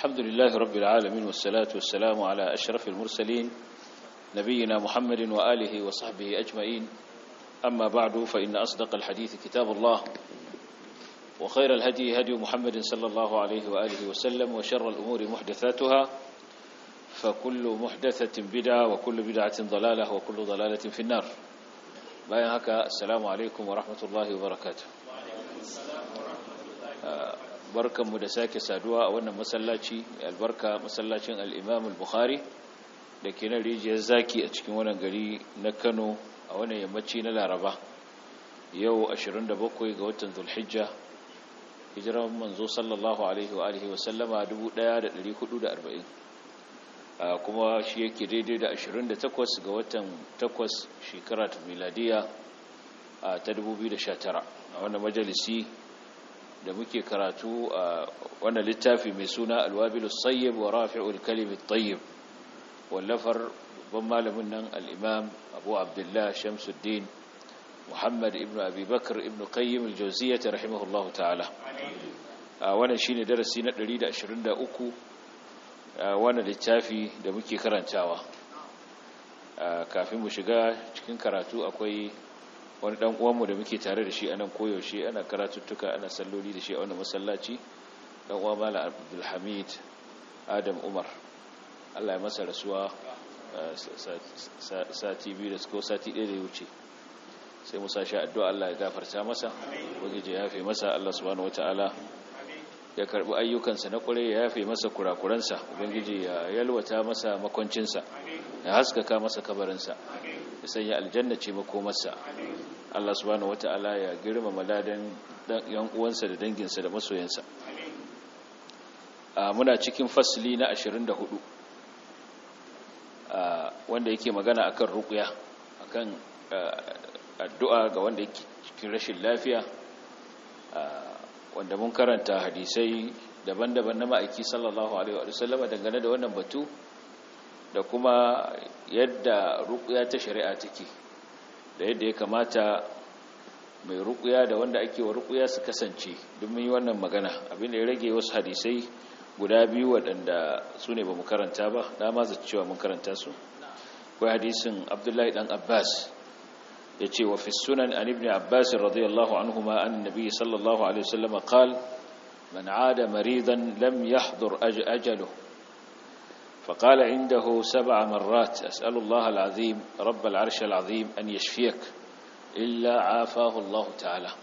الحمد لله رب العالمين والصلاة والسلام على أشرف المرسلين نبينا محمد وآله وصحبه أجمعين. أما بعد فإن أصدق الحديث كتاب الله وخير الهدي هدي محمد صلى الله عليه وآله وسلم وشر الأمور محدثاتها فكل محدثة بدعة وكل بدعة ضلالة وكل ضلالة في النار. باين هكا السلام عليكم ورحمة الله وبركاته. barkanmu da sake saduwa a wannan masallaci albarka masallacin al-Imam al-Bukhari da ke nan rijiyar zaki a cikin wannan gari na Kano a wannan yammaci na Laraba yau 27 ga watan Zulhijja hijiran manzo sallallahu alaihi wa alihi wa sallama 1440 kuma shi yake daidai da 28 ga watan 8 shekara ta miladiya ta 2019 a wannan majalisi da muke karatu a wannan littafi mai suna Al-Wabilus Sayyib wa Rafi'ul Kalimit Tayyib wallafar babban malamin nan al-Imam Abu Abdullah Shamsuddin Muhammad ibn Abi Bakr ibn Qayyim al-Jawziyyah rahimahullahu ta'ala. Wannan shine darasi na 123 wannan littafi da muke karantawa. Kafin mu shiga cikin karatu akwai wani dan uwanmu da muke tare da shi anan koyaushe ana karatuttuka ana salloli da shi a wannan masallaci dan uwa Malam Abdul Hamid Adam Umar Allah ya masa rasuwa sati biyu da sati ɗaya da ya wuce sai mu sashi addu'a Allah ya gafarta masa ubangiji ya yafe masa Allah subhanahu wataala ya karbi ayyukansa na kure ya yafe masa kurakuransa ubangiji ya yalwata masa makoncinsa ya haskaka masa kabarinsa ya sanya aljanna ce makomarsa Allah subhanahu wataala ya girmama ladan yan uwansa da danginsa da masoyansa. Muna cikin fasli na 24 wanda yake magana akan ruqya akan addu'a ga wanda yake cikin rashin lafiya wanda mun karanta hadisai daban-daban na ma'aiki sallallahu alaihi wa sallam dangane da wannan batu da kuma yadda ruqya ta shari'a take da yadda ya kamata mai ruqya da wanda ake wa ruqya su kasance don mun yi wannan magana abinda ya rage wasu hadisai guda biyu waɗanda su ne ba mu karanta ba da ma zai cewa mun karanta su akwai hadisin Abdullahi dan Abbas ya ce wa fi sunan an ibn Abbas radiyallahu anhuma an nabi sallallahu alaihi wasallam qala man aada maridan lam yahdhur ajaluhu فقال عنده 7 مرات أسأل الله العظيم رب العرش العظيم أن يشفيك إلا عافاه الله تعالى.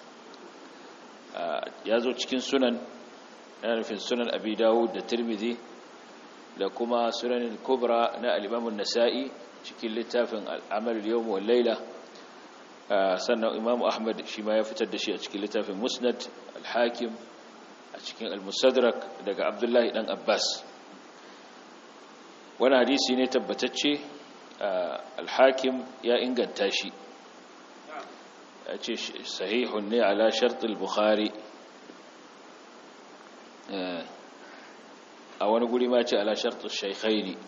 يازو cikin sunan yana nufin sunan Abi Dawud da Tirmidhi da kuma sunan al-Kubra na al-Imam an-Nasa'i cikin littafin al-Amal al-Yawm wal Layla sannan Imam Ahmad shi ma ya fitar da shi a cikin littafin Musnad al-Hakim a cikin al-Mustadrak daga Abdullahi dan Abbas. wani hadisi ne tabbatacce al-Hakim ya inganta shi ya ce sahihun ne ala shart al-Bukhari a wani guri ma ce ala shart al-Shaykhaini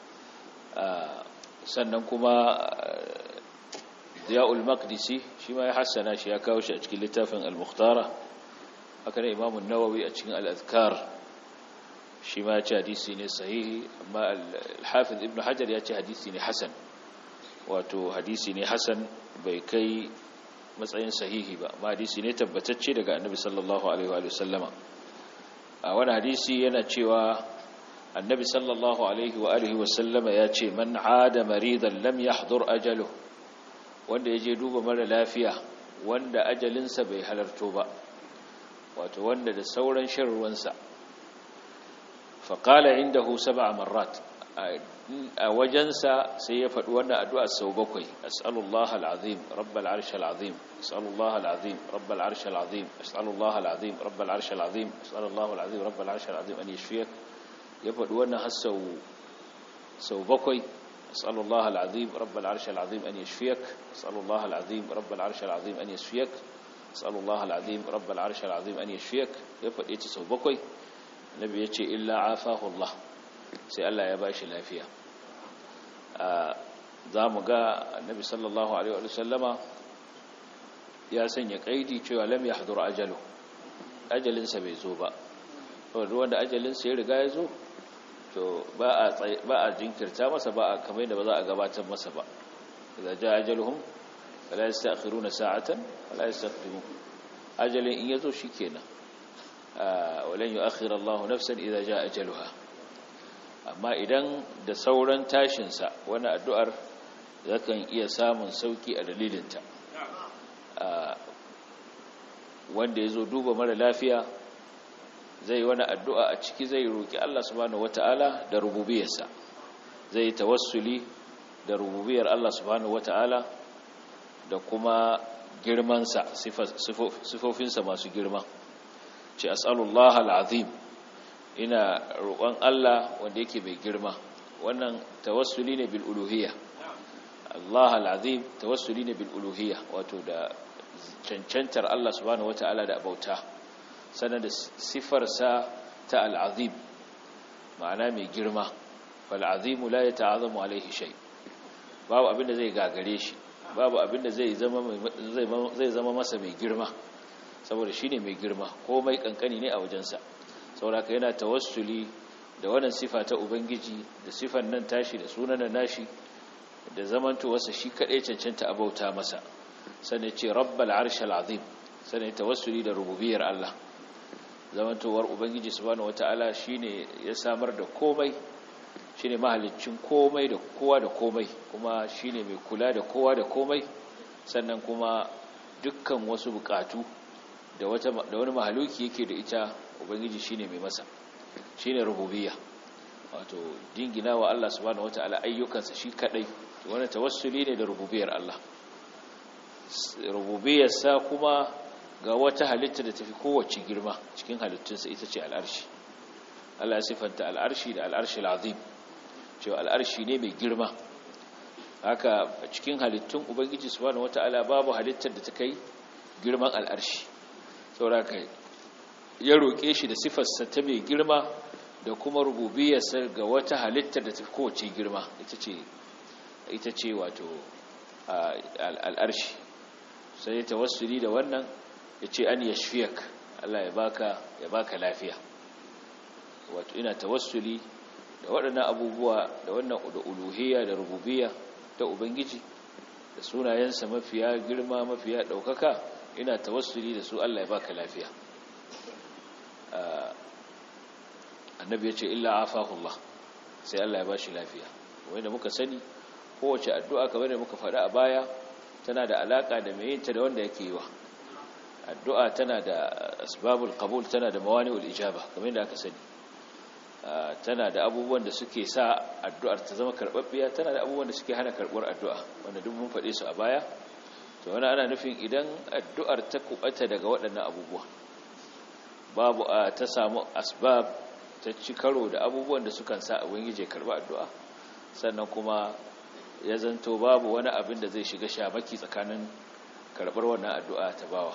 sannan kuma Diya'ul Maqdisi shi ma ya hassana shi ya kawo shi a cikin littafin al-Mukhtara haka ne Imam an-Nawawi a cikin al-Adhkar shi ma ya ce hadisi ne sahihi amma al-Hafiz Ibn Hajar ya ce hadisi ne hasan wato hadisi ne hasan bai kai matsayin sahihi ba amma hadisi ne tabbatacce daga Annabi sallallahu alaihi wa sallama. A wani hadisi yana cewa Annabi sallallahu alaihi wa sallama ya ce man aada maridan lam yahdhur ajaluhu wanda yaje duba mara lafiya wanda ajalinsa bai halarto ba wato wanda da sauran sharruwansa faƙala inda hu 7 marat a wajensa sai ya faɗi wannan addu'a sau 7 as'alullaha al'azim rabbal arshil azim as'alullaha al'azim rabbal arshil azim as'alullaha al'azim rabbal arshil azim as'alullaha al'azim rabbal arshil azim an yashfiyak ya faɗi wannan har sau 7 as'alullaha al'azim rabbal arshil azim an yashfiyak as'alullaha al'azim rabbal arshil azim an yashfiyak as'alullaha al'azim rabbal arshil azim an yashfiyak ya faɗi ta sau 7 nabi ya ce illa afahu Allah sai Allah ya bashi lafiya. Za mu ga annabi sallallahu alaihi wa sallama ya sanya kaidi cewa lam yahdur ajalu ajalinsa bai zo ba wanda ajalin sa ya riga ya zo to ba a jinkirta masa, ba a kamar da ba za a gabatar masa ba. idza jaa ajaluhum fala yastakhiruna sa'atan wala yastaqdimun. ajalin in yazo shikenan, walan yu'akhkhira Allahu nafsan idza jaa ajaluha. amma idan da sauran tashin sa wani addu'ar zakan iya samun sauki a dalilinta. wanda yazo duba mara lafiya zai wani addu'a a ciki, zai roki Allah subhanahu wataala da rububiyarsa, zai tawassuli da rububiyar Allah subhanahu wataala da kuma girmansa, sifofinsa masu girma. ce as'alullah al'azim, ina roƙon Allah wanda yake mai girma. wannan tawassuli ne bil uluhiyya. Allah al'azim tawassuli ne bil uluhiyya, wato da cancantar Allah subhanahu wata'ala da bauta, sannan da sifarsa ta al'azim, ma'ana mai girma. fal azimu la yata'azamu alaihi shay, babu abinda zai gagare shi, babu abinda zai zama masa mai girma, saboda shine mai girma, komai kankani ne a wajensa. saboda yana tawassuli da wannan sifa ta ubangiji, da sifan nan tashi, da sunan nashi, da zamantowarsa shi kadai cancanta abauta masa. sannan ce rabbal arshal azim, sannan tawassuli da rububiyar Allah, zamantowar ubangiji subhanahu wataala shine ya samar da komai, shine mahaliccin komai da kowa da komai, kuma shine mai kula da kowa da komai. sannan kuma dukkan wasu bukatu da wani mahaluki yake da ita, ubangiji shine mai masa, shine rububiyya, wato dingina wa Allah subhanahu wataala ayyukansa shi kadai. wannan tawassuli ne da rububiyar Allah. rububiyarsa kuma ga wata halitta da tafi kowace girma cikin halittunsa, ita ce al'arshi. Allah ya sifanta al'arshi da al'arshil azim, cewa al'arshi ne mai girma. haka cikin halittun ubangiji subhanahu wataala babu halittar da ta kai girman al'arshi. saboda kai ya roƙe shi da sifarsa ta mai girma da kuma rububiyarsa ga wata halittar da ta kowace girma, ita ce wato al'arshi. sai ya tawassuli da wannan, ya ce an yashfiyak, Allah ya baka lafiya. wato ina tawassuli da waɗannan abubuwa, da wannan da uluhiyya da rububiyya ta ubangiji, da sunayensa mafiya girma mafiya ɗaukaka, ina tawassuli da su, Allah ya baka lafiya. annabi ya ce illa afahullah, sai Allah ya bashi lafiya. wanda muka sani kowace addu'a kamar da muka faɗa a baya tana da alaka da mai yinta da wanda yake yi wa. addu'a tana da asbabul qabul, tana da mawani'ul ijaba, kamar yadda aka sani. tana da abubuwan da suke sa addu'ar ta zama karɓaɓɓiya, tana da abubuwan da suke hana karɓar addu'a, wanda duk mun faɗe su a baya. to wani ana nufin idan addu'ar ta kubata daga waɗannan abubuwa, babu ta samu asbab, ta ci karo da abubuwan da sukan sa a ubangiji karɓa addu'a, sannan kuma ya zanto babu wani abin da zai shiga shamaki tsakanin karɓar wannan addu'a ta bawa.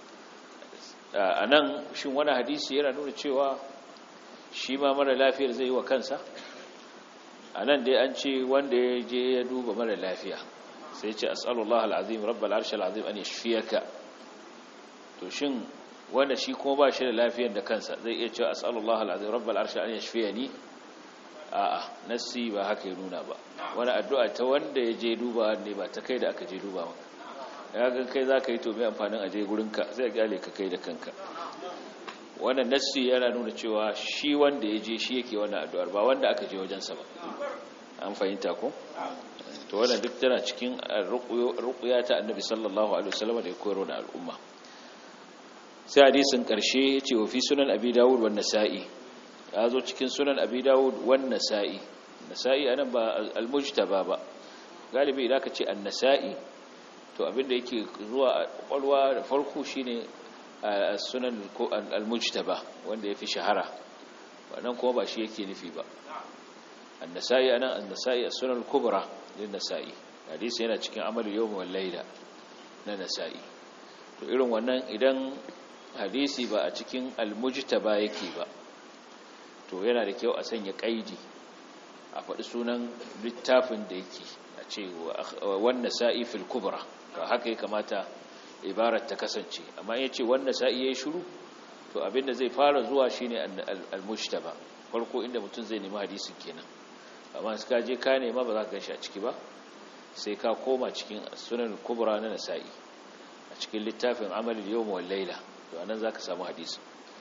a nan shin wani hadisi yana nuna cewa shi ma mara lafiyar zai yi wa kansa? a nan dai an ce wanda ya je ya duba mara lafiya, sai ce as'alullah al'azim rabbal arshal azim an yashfiyaka. to shin wanda shi kuma ba shi da lafiyar da kansa zai iya cewa as'alullah al'azim rabbal arshal an yashfiyani? a'a, nassi ba haka ya nuna ba. wani addu'a ta wanda ya je duba ne, ba ta kai da aka je duba maka. ya ga kai za ka yi to mai amfanin aje gurinka, zai gyale ka kai da kanka. wannan nassi yana nuna cewa shi wanda ya je shi yake wannan addu'ar, ba wanda aka je wajensa ba. an fahimta ko? to wannan duk tana cikin ruqya ta annabi sallallahu alaihi wasallam da ya koyar da al'umma. sai hadisin karshe yace wa fi sunan abi dawud wan nasa'i, ya zo cikin sunan abi dawud wan nasa'i. nasa'i anan ba al-mujtaba ba, galibi idan ka ce an-nasa'i to abinda yake zuwa a kwalwa da farko shine sunan al-mujtaba, wanda yafi shahara. wannan kuma ba shi yake nufi ba. an-nasa'i anan an-nasa'i as-sunan al-kubra din nasa'i, hadisi yana cikin amal yawm wal layla na nasa'i. to irin wannan idan hadisi ba a cikin al-mujtaba yake ba, to yana da kyau a sanya kaidi, a faɗi sunan littafin da yake, a ce wannan sa'i fil kubra. haka ya kamata ibarar ta kasance. amma ya ce wannan sa'i ya yi shuru, to abinda zai fara zuwa shine al-mujtaba farko inda mutum zai nemi hadisin kenan amma sai ka je ka nema ba za ka ganshi a ciki ba sai ka koma cikin sunan kubra na nasa'i a cikin littafin amal al-yawm wal layla to anan zaka samu hadisi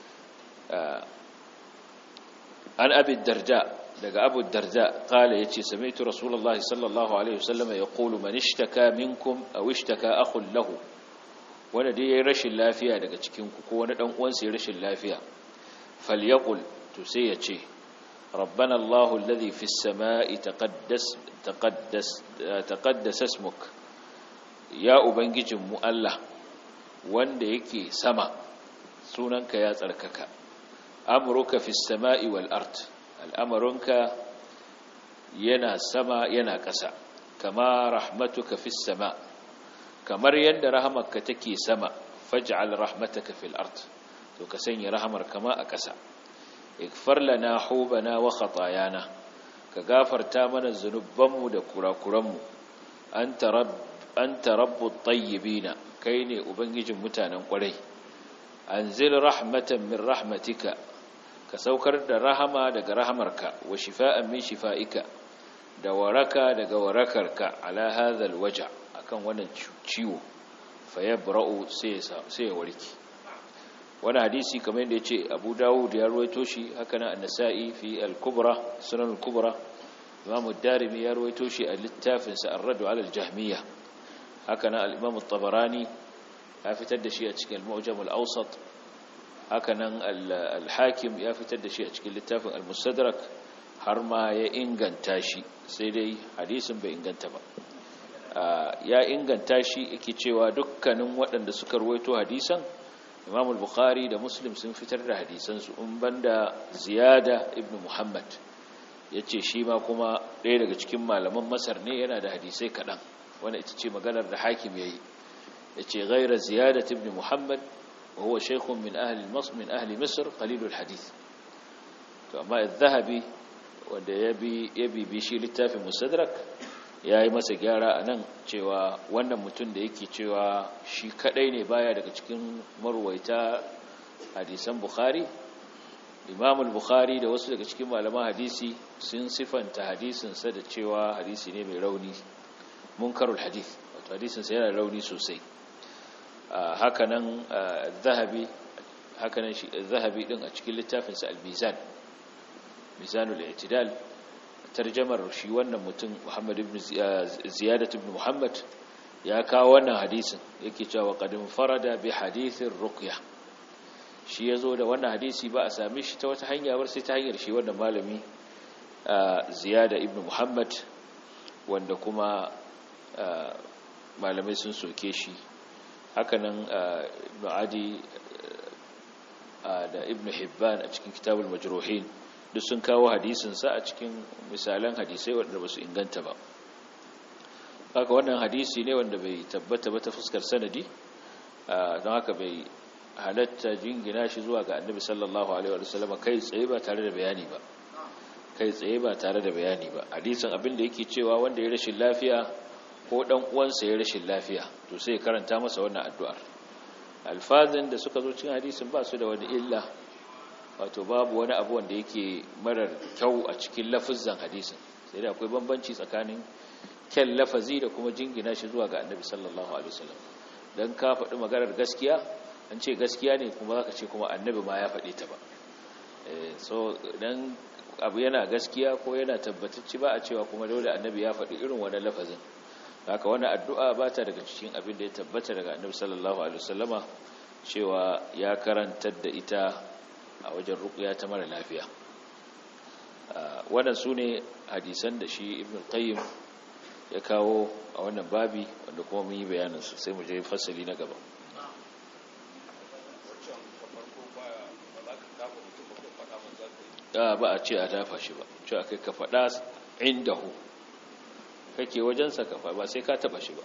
an abi darda daga abu darda kala yace sami'tu rasulullahi sallallahu alaihi wasallam yaqulu man ishtaka minkum aw ishtaka akhun lahu wanda dai yayin rashin lafiya daga cikin ku ko wani dan uwansa yayin rashin lafiya falyaqul to sai yace rabbana allah alladhi fis samai taqaddas ismuk ya ubangijinmu Allah wanda yake sama sunanka ya tsarkaka amruka fis samai wal ard al'amurunka yana sama yana ƙasa kama rahmatuka fis sama kamar yadda rahamarka take sama faj'al rahmataka fil ard to ka sanya rahamar kama a ƙasa ikfar lana hubana wa khatayana ka gafarta mana zunubanmu da kurakuranmu anta rabbut tayyibina kai ne ubangijin mutanen ƙwarai anzil rahmatan min rahmatika ka saukar da rahama daga rahamarka wa shifa'an min shifa'ika da waraka daga warakarka ala hadha alwaja akan wannan ciwo fayabra'u sai ya warke wannan hadisi kamar yadda yace Abu Dawud ya ruwaito shi haka nan An-Nasa'i fi al-Kubra Sunan al-Kubra Imam ad-Darimi ya ruwaito shi a littafin sa Ar-Radd 'ala al-Jahmiyya haka nan al-Imam at-Tabarani ya fitar da shi a cikin al-Mu'jam al-Awsat hakanan al-Hakim ya fitar da shi a cikin littafin al-Mustadrak har ma ya inganta shi sai dai hadisin bai inganta ba ya inganta shi yake cewa dukkanin waɗanda suka ruwaito hadisan Imam al-Bukhari da Muslim sun fitar da hadisan su in banda Ziyada ibn Muhammad yace shi ma kuma ɗaya daga cikin malaman Masar ne yana da hadisai kaɗan wanda ita ce maganar da Hakim yayi yace ghayra Ziyada ibn Muhammad وهو شيخ من أهل مصر قليل الحديث فما الذهبي wanda yabi bishi littafin Mustadrak yayi masa gyara anan cewa wannan mutum da yake cewa shi kadai ne baya daga cikin marwaita hadisan Bukhari Imam al-Bukhari da wasu daga cikin malaman hadisi sun sifanta hadisin sa da cewa hadisi ne mai rauni munkarul hadith wato hadisin sa yana rauni sosai hakanan zahabi din a cikin littafinsa al-mizan mizanul i'tidal tarjamar shi wannan mutum Muhammad ibn Ziyadah ibn Muhammad ya kawo wannan hadisin yake cewa qadim farada bi hadithir ruqya shi yazo da wannan hadisi ba a same shi ta wata hanya ba sai ta hanyar shi wannan malami Ziyadah ibn Muhammad wanda kuma malamai sun soke shi hakanan ibn Adi da ibn Hibban a cikin kitabul majruhin duk sun kawo hadisin sa a cikin misalan hadisai wanda basu inganta ba haka wannan hadisi ne wanda bai tabbata ba ta fuskar sanadi don haka bai halatta jingina shi zuwa ga annabi sallallahu alaihi wasallam kai tsaye ba tare da bayani ba hadisin abin da yake cewa wanda ya rashin lafiya ko dan uwansa ya rashin lafiya to sai karanta masa wannan addu'ar alfazin da suka zo cikin hadisin ba su da wani illa wato babu wani abu wanda yake marar kyau a cikin lafazin hadisin sai da akwai bambanci tsakanin kyan lafazi da kuma jingina shi zuwa ga annabi sallallahu alaihi wasallam dan ka faɗi maganar gaskiya an ce gaskiya ne kuma zaka ce kuma annabi ma ya faɗi ta ba so dan abu yana gaskiya ko yana tabbatacce ba a cewa kuma dole annabi ya faɗi irin wannan lafazin haka wannan addu'a ba ta daga cikin abin da ya tabbata daga annabi sallallahu alaihi wasallama cewa ya karantar da ita a wajen ruqya ta mara lafiya wannan sune hadisan da shi ibn qayyim ya kawo a wannan babi wanda kuma mun yi bayanin su sai mu je fasali na gaba ba a ce a dafa shi ba ce akai ka faɗa indahu kake wajensa ka faɗa ba sai ka taba shi ba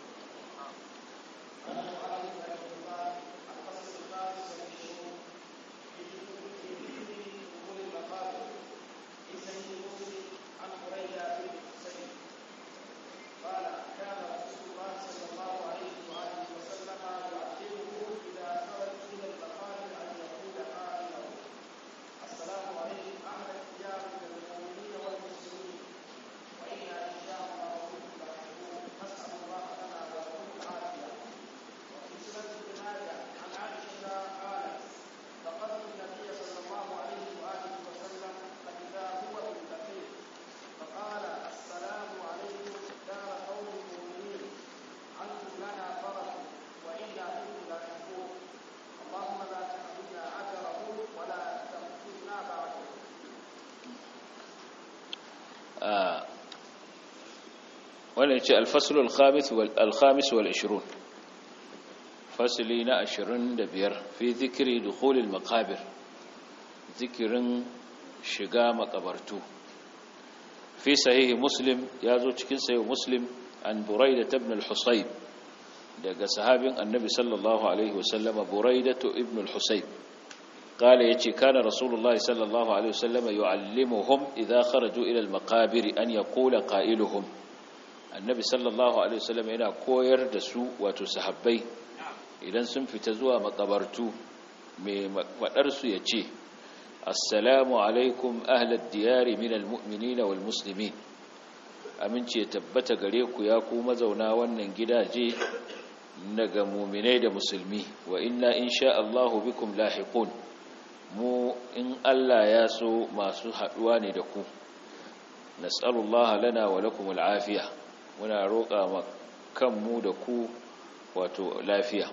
wannan ce al-fasl al-khamis wal-20 fasli na 25 fi dhikri dukhul al-maqabir, zikirin shiga makabartu. fi sahih muslim, yazo cikin sahih muslim an buraidah ibn al-husayb, daga sahabin annabi sallallahu alaihi wasallama buraidah ibn al-husayb قال يجي كان رسول الله صلى الله عليه وسلم يعلمهم إذا خرجوا إلى المقابر أن يقول قائلهم. النبي صلى الله عليه وسلم هنا كوير دسو وتسحبي إذا سنفتزوا مقبرتو مدرسو يجي السلام عليكم أهل الديار من المؤمنين والمسلمين. aminci ya tabbata gare ku ya ku mazauna wannan gidaje daga mu'minai da musulmi, wa inna insha Allahu bikum lahiqun, mu in Allah ya so masu haduwa ne da ku. nas'alullaha lana wa lakum al'afiya, muna roƙa kanmu da ku wato lafiya.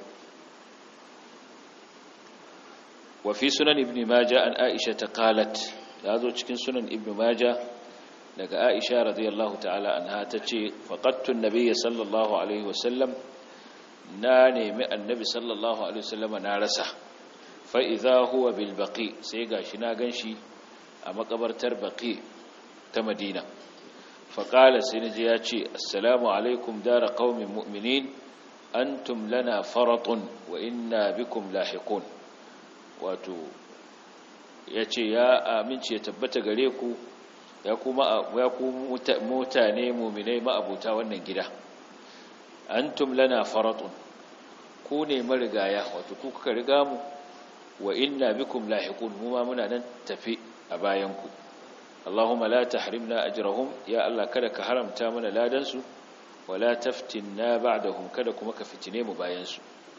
wa fi sunan ibn majah an aisha ta qalat, yazo cikin sunan ibn majah daga aisha radiyallahu ta'ala anha tace faqattu an-nabiy sallallahu alaihi wasallam, na nemi annabi sallallahu alaihi wasallam na rasa. fa idha huwa bil baqi, sai gashi na ganshi a makabartar baqi ta madina. fa qala sai naji ya ce assalamu alaikum dara qaumin mu'minin antum lana faratun wa inna bikum lahiqun. wato yace ya amince ya tabbata gare ku ya kuma mutane mu'minai ma'abuta wannan gida. antum lana faratun, ku ne marigaya, wato ku kuka riga mu, wa inna bikum lahiqun, mu ma muna nan tafi a bayan ku. Allahumma la tahrimna ajrahum, ya Allah kada ka haramta mana ladan su, wala taftinna ba'dahum, kada kuma ka fitine mu bayan su.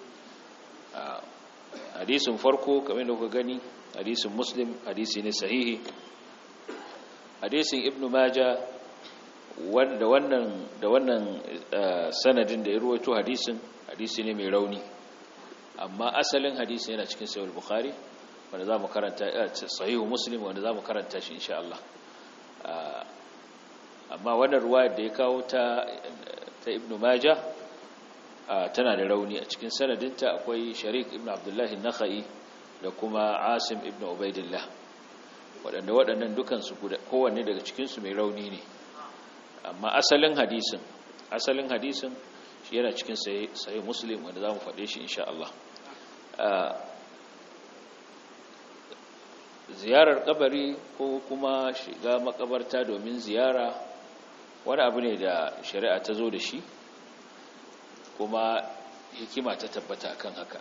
hadisin farko kamar da kuka gani hadisin muslim, hadisi ne sahihi. hadisin ibnu majah da wannan sanadin da ya ruwaito hadisin, hadisi ne mai rauni, amma asalin hadisi yana cikin sahih al-bukhari wanda zamu karanta, sahih muslim wanda zamu karanta shi insha Allah. amma wannan ruwayar da ya kawo ta ibnu majah tana da rauni. a cikin sanadinta akwai sharik ibn abdullah an-nakhai da kuma asim ibn ubaidillah, waɗannan dukansu kowanne daga cikinsu mai rauni ne. amma asalin hadisin shi yana cikin sahih muslim wanda zamu faɗe shi insha Allah. ziyarar kabari ko kuma shiga makabarta domin ziyara wani abu ne da shari'a ta zo da shi, kuma hikima ta tabbata akan haka.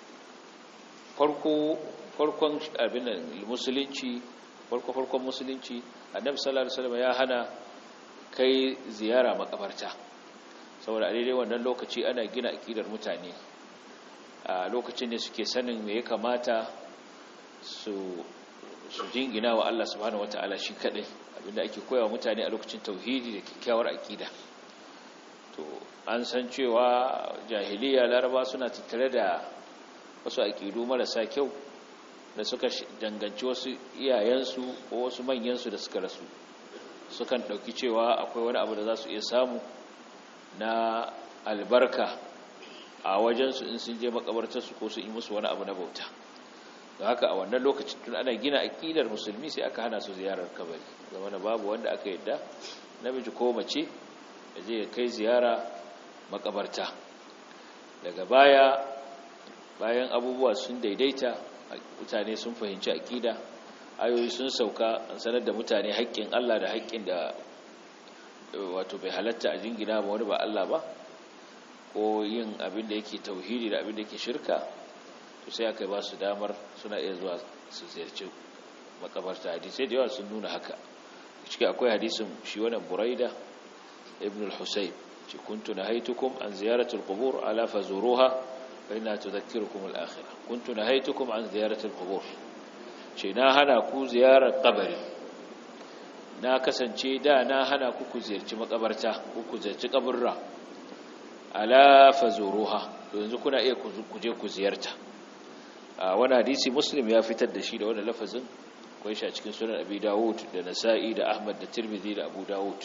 farkon abin musulunci, farkon musulunci, annabi sallallahu alaihi wasallam ya hana kai ziyara makabarta, saboda a daidai wannan lokaci ana gina akidar mutane. a lokacin ne suke sanin me ya kamata su jingina wa Allah subhanahu wataala shi kadai, abinda ake koyawa mutane a lokacin tauhidi da kyakkyawar akida. to an san cewa jahiliya laraba suna tattare da wasu akidu marasa kyau da suka danganci wasu iyayensu ko wasu manyansu da suka rasu. sukan ɗauki cewa akwai wani abu da za su iya samu na albarka a wajensu in sun je makabartarsu ko su yi musu wani abu na bauta. da haka a wannan lokacin tun ana gina aƙidar musulmi sai aka hana su ziyarar kabari, zama na babu wanda aka yadda namiji ko mace da je kai ziyara makabarta. daga bayan abubuwa sun daidaita, mutane sun fahimci aƙida, ayoyi sun sauka, an sanar da mutane haƙƙin Allah da haƙƙin da wato bai halatta a jingina ba wani ba Allah ba, ko yin abin da yake tauhidi da abin da yake shirka. to sai aka ba su damar suna iya zuwa su ziyarci makabarta. hadisai da yawa sun nuna haka. cikin akwai hadisin shi wannan Buraida ibn al-Husayb, ce kuntu nahaytukum an ziyarati al-qubur ala fazuruha fa inna tudhakkirukum al-akhirah. kuntu nahaytukum an ziyarati al-qubur, ce na hana ku ziyarar kabari, na kasance da na hana ku ziyarci makabarta, ku ziyarci kaburra. ala fazuruha, yanzu kuna iya ku je ku ziyarta. wani hadisi muslim ya fitar da shi da wani lafazin akwai shi a cikin sunan Abi Dawud da Nasa'i da Ahmad da Tirmidhi da Abu Dawud.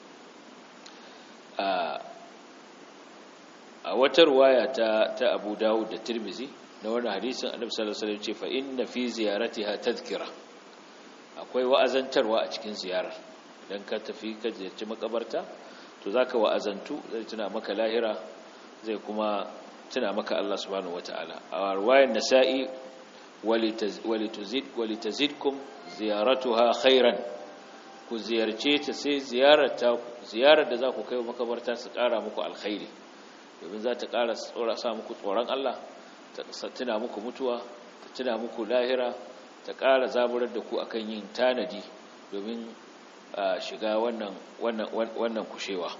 A wata riwaya ta Abu Dawud da Tirmidhi na wannan hadisin Annabi sallallahu alaihi wasallam ce fa inna fi ziyaratiha tadhkira, akwai wa'azantarwa a cikin ziyarar. Idan ka tafi ka ziyarci makabarta to zaka wa'azantu, zai tuna maka lahira, zai kuma tuna maka Allah subhanahu wataala. A riwayar Nasa'i walitazidkum ziyaratuha khairan, ku ziyarce ta sai ziyarar da za ku kai makabarta su ƙara muku alkhairi, domin za ta ƙara sa muku tsoron Allah, ta tuna muku mutuwa, ta tuna muku lahira, ta ƙara zaburar da ku akan yin tanadi domin shiga wannan kushewa.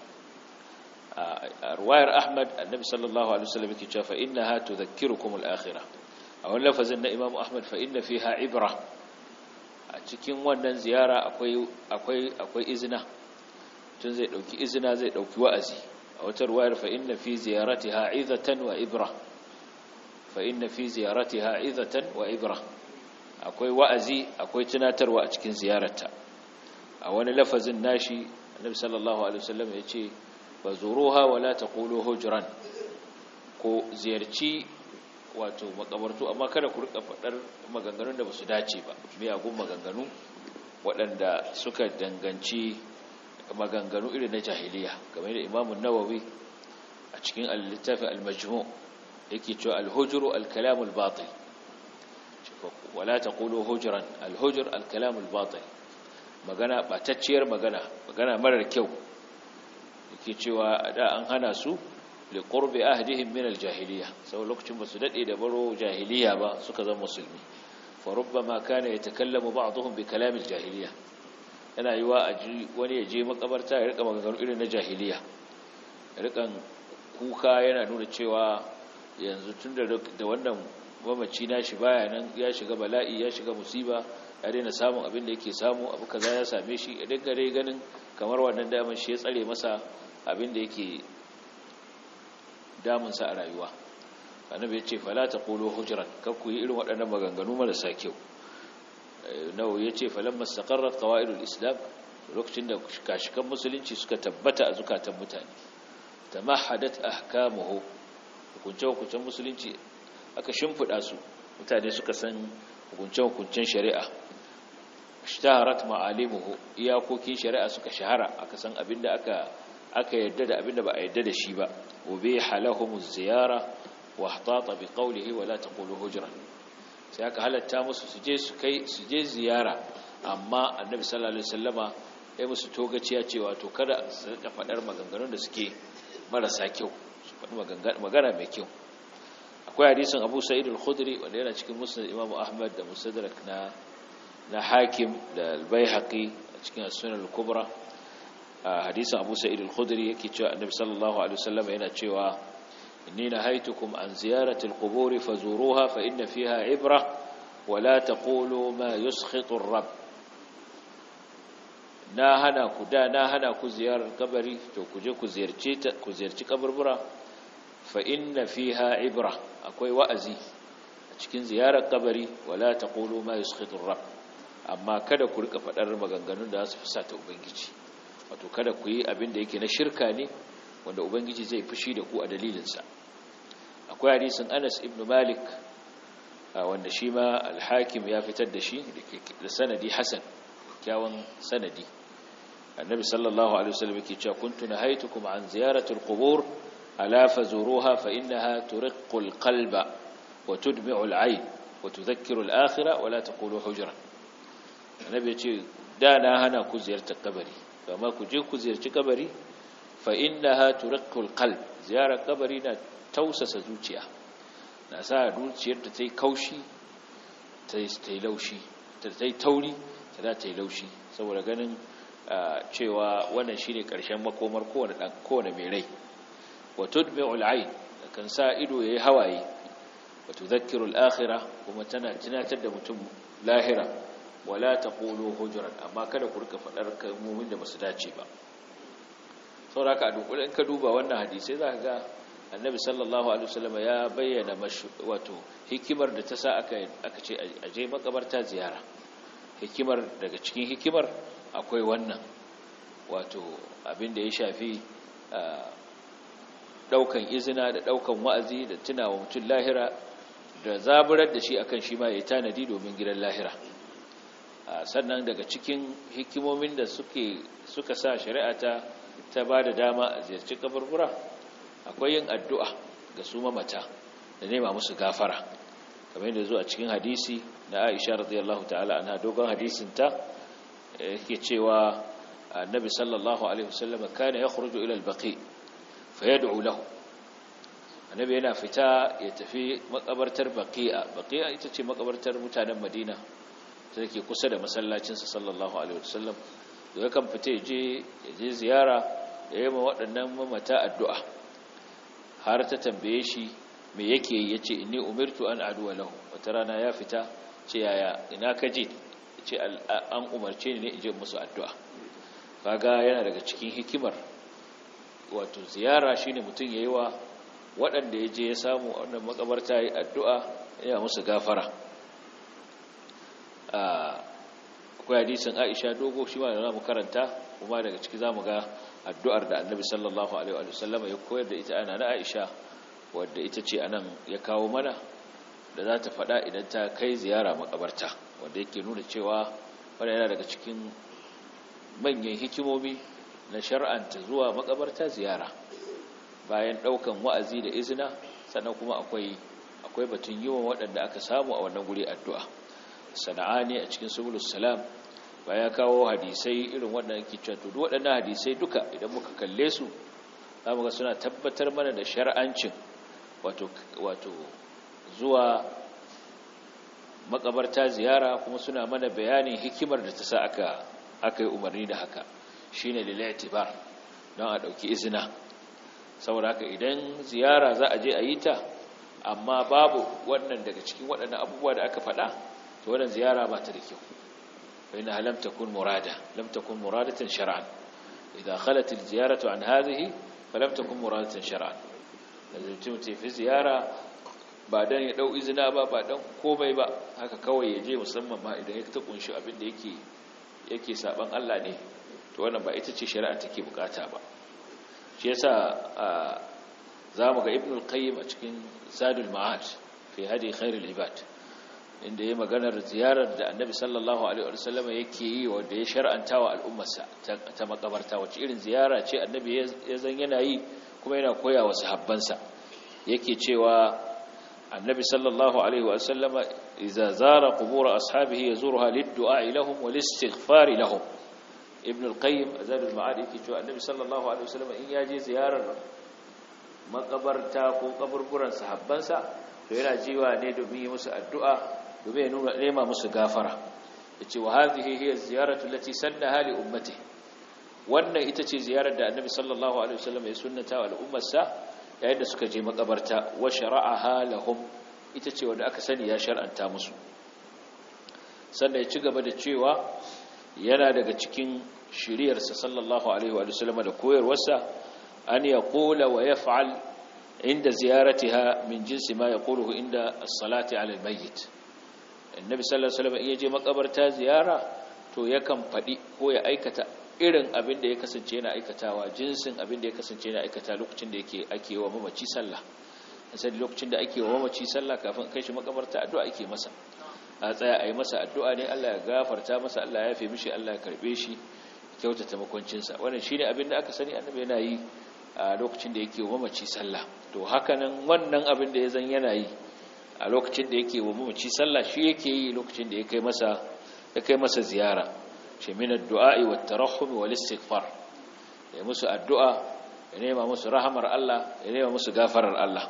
A ruwayar Ahmad, annabi sallallahu alaihi wasallam yake cewa fa innaha tudhakkirukum al-akhirah. A wani lafazin na Imam Ahmad, fa inna fiha ibra, a cikin wannan ziyara akwai izina, tun zai dauki izina, zai dauki wa'azi. A wata ruwayar fa inna fi ziyaratiha izatan wa ibra, fa inna fi ziyaratiha izatan wa ibra, akwai wa'azi, akwai tunatarwa a cikin ziyararta. A wani lafazin nashi annabi sallallahu alaihi wasallam yace bazuruha wala taqulu hujran, ko ziyarci wato makabartu amma kada ku rika fadar maganganun da basu dace ba, miyagun maganganu waɗanda suka danganci maganganu irin na jahiliya, kamar da Imam an-Nawawi a cikin al-littafin al-Majmu' yake cewa al-hujru al-kalam al-batil, wala taqulu hujran, al-hujr al-kalam al-batil, magana batacciyar magana marar kyau. Yake cewa da an hana su li qurbi ahdihim min al-jahiliya, sau lokacin basu dade da baro jahiliya ba suka zama musulmi. Fa rubbama kana yatakallamu ba'dhum bi kalam al-jahiliya, yana yiwa wani ya je makabarta ya rika maganganu irin na jahiliya, rikan kuka yana nuna cewa yanzu tunda da wannan mamaci nashi baya nan, ya shiga bala'i, ya shiga musiba, ya daina samun abin da yake samu, abu kaza ya same shi, ya dinga dai ganin kamar wannan daman shi ya tsare masa abin da yake damunsa a rayuwa. Annabi ya ce fala taqulu hujran, kar ku yi irin waɗannan maganganu marasa kyau. Nawawi ya ce falamma istaqarrat qawaidul islam, lokacin da kashikan musulunci suka tabbata a zukatan mutane, tamahhadat ahkamuhu, hukuncen musulunci aka shimfida su, mutane suka san hukuncen shari'a. Ishtaharat ma'alimuhu, iyakokin shari'a suka shahara, aka san abinda aka yadda da abinda ba a yadda da shi ba. Ubiha lahumuz ziyara wa ihtata bi qawlihi wa la taqulu hujran, sai aka halatta musu su je ziyara, amma annabi sallallahu alaihi wasallama ya musu togaciya cewa to kada su rika fadar maganganun da suke marasa kyau, su faɗi magana mai kyau. Akwai hadisin Abu Sa'id al-Khudri wanda yana cikin Musnad Imam Ahmad da Mustadrak na Hakim da Al-Baihaqi a cikin As-Sunan al-Kubra. Hadisin Abu Sa'id al-Khudri yake cewa annabi sallallahu alaihi wasallam yana cewa inni nahaytukum an ziyarati al-qubur fazuruha fa inna fiha ibra wa la taqulu ma yuskhitu ar-rabb. Na hana ku ziyarar kabari, to ku je ku ziyarci kaburbura, fa inna fiha ibra, akwai wa'azi a cikin ziyarar kabari, wala taqulu ma yuskhitu ar-rabb, amma kada ku rika fadar maganganun da su fusata ubangiji, wato kada ku yi abin da yake na shirka ne wanda ubangiji zai fushi da ku a dalilin sa. Akwai hadisin Anas ibn Malik wanda shi ma al-Hakim ya fitar da shi da sanadi hasan, kyawun sanadi. Annabi sallallahu alaihi wasallam yake cewa kuntu nahaytukum an ziyarati al-qubur ala fazuruha fa innaha turiqqu al-qalba wa tudmi'u al-'ayn wa tudhakkiru al-akhirah wa la taqulu hujran. Annabi yace da na hana ku ziyartar kabari, amma ku je ku ziyarci kabari, fa innaha turiqqu al-qalb, ziyarar kabari na tausasa zuciya, na sa zuciyar ta tai kaushi, ta yi laushi, ta yi tauri, ta yi laushi, saboda ganin cewa wannan shine karshen makomar kowane mai rai. Wa tudmi'u al-'ayn, kan sa ido yayi hawaye. Wa tudhakkiru al-akhirah, kuma tana tunatar da mutum lahira. Wala taqulu hujran, amma kada ku rika fadar kalmomin da basu dace ba. Saboda haka a dunkule in ka duba wannan hadisi zaka ga Annabi sallallahu alaihi wasallam ya bayyana wato hikimar da ta sa aka ce aje makabarta ziyara. daga cikin hikimar akwai wannan, wato abin da ya shafi daukan izina da daukan wa'azi da tunawa mutum lahira da zaburar da shi akan shi ma ya tanadi domin gidan lahira. Sannan daga cikin hikimomin da suka sa shari'a ta ba da dama a ziyarci kaburbura akwai yin addu'a ga su mamata da nema musu gafara, kamar yadda zo a cikin hadisi na Aisha radiyallahu ta'ala anha, dogon hadisin ta yake cewa annabi sallallahu alaihi wasallam kana yakhruju ila al-baqi fayad'u lahu. Annabi yana fita ya tafi makabartar baqi'a ita ce makabartar mutanen Madina ta ke kusa da masallacinsa sallallahu alaihi wasallam. da kan fita je ziyara ya yi ma waɗannan mamata addu'a, har ta tambaye shi me yake yi, yace inni umirtu an addu'a lahu. Wata rana ya fita ce yaya ina ka je, ce an umarce ni ne in je musu addu'a. Kaga yana daga cikin hikimar wato ziyara shine mutum yayi wa waɗanda ya je ya samu a wannan makabarta yi addu'a ya musu gafara. Akwai hadisin Aisha dogo shi ma da zamu karanta, kuma daga ciki zamu ga addu'ar da Annabi sallallahu alaihi wa sallam ya koyar da ita ana na Aisha, wadda ita ce anan ya kawo mana da za ta faɗa idan ta kai ziyara makabarta, wanda yake nuna cewa wannan yana daga cikin manyan hikimomi na shar'anta zuwa makabarta ziyara bayan daukan wa'azi da izina. Sannan kuma akwai batun yiwon waɗanda aka samu a wannan guri addu'a. Sana'ani a cikin subulus salam bayan kawo hadisai irin waɗannan kicin, to duk waɗannan hadisai duka idan muka kalle su zamu ga suna tabbatar mana da shar'ancin wato zuwa makabarta ziyara, kuma suna mana bayanin hikimar da ta sa aka yi umarni da haka, shine lil i'tibar, don a dauki izina. Saboda haka idan ziyara za a je a yi ta amma babu wannan daga cikin waɗannan abubuwa da aka faɗa, to wannan ziyara ba ta da kyau. fa inna lam takun muradatan shar'an, idha khalat al-ziyaratu an hadhihi falam takun muradatan shar'an. lazim mutum fi ziyara ba dan ya dau izina ba dan komai ba, haka kawai ya je, musamman ma idan ya ta kunshi abin da yake saban Allah ne, to wannan ba ita ce shari'a take bukata ba. shi yasa zamu ga Ibn al-Qayyim a cikin Zadul Ma'ad fi hadi khairul ibad, inda yayi maganar ziyarar da Annabi sallallahu alaihi wasallam yake yi wanda ya shar'anta wa al'ummarsa ta makabarta, wace irin ziyara ce Annabi ya zan yana yi kuma yana koya wa sahabbansa. Yake cewa Annabi sallallahu alaihi wasallam idza zara qubur ashabihi yazuruha lid-du'a lahum wa lis-istighfar lahum. Ibn al-Qayyim Zadul Ma'ad yake cewa Annabi sallallahu alaihi wasallam in yaje ziyarar makabarta ko kaburburan sahabbansa, to yana jiwa ne domin yi musu addu'a, domin ya nema musu gafara. Yace wa hadhihi hiya az-ziyaratu allati sannaha li ummati, wannan ita ce ziyarar da Annabi sallallahu alaihi wasallam ya sunnata wa al'ummarsa yayin da suka je makabarta, wa shara'aha lahum, ita ce wanda aka sani ya shar'anta musu. Sannan ya ci gaba da cewa yana daga cikin shiriyarsa sallallahu alaihi wa sallam da koyarwarsa an yaqula wa yaf'al inda ziyaratiha min jinsi ma yaquluhu inda as-salati 'ala al-mayyit. Annabi sallallahu alaihi wasallam in yaje makabarta ziyara, to yakan fadi ko ya aikata irin abin da ya kasance yana aikatawa, jinsin abin da ya kasance yana aikata lokacin da ake wa mamaci sallah. Sai lokacin da ake wa mamaci sallah kafin kai shi makabarta addu'a ake masa, a tsaya a yi masa addu'a ne, Allah ya gafarta masa, Allah ya yafe mishi, Allah ya karbe shi, kyautata makwancinsa. Wannan shine abin da aka sani Annabi yana yi a lokacin da yake wa mamaci sallah. To hakanan wannan abin da ya zan yana yi a lokacin da yake wa mamaci sallah, shi yake yi lokacin da ya kai masa ziyara. Shi min addu'a'i wat tarahhum wal istighfar, ya musu addu'a, ya nema musu rahamar Allah, ya nema musu gafarar Allah.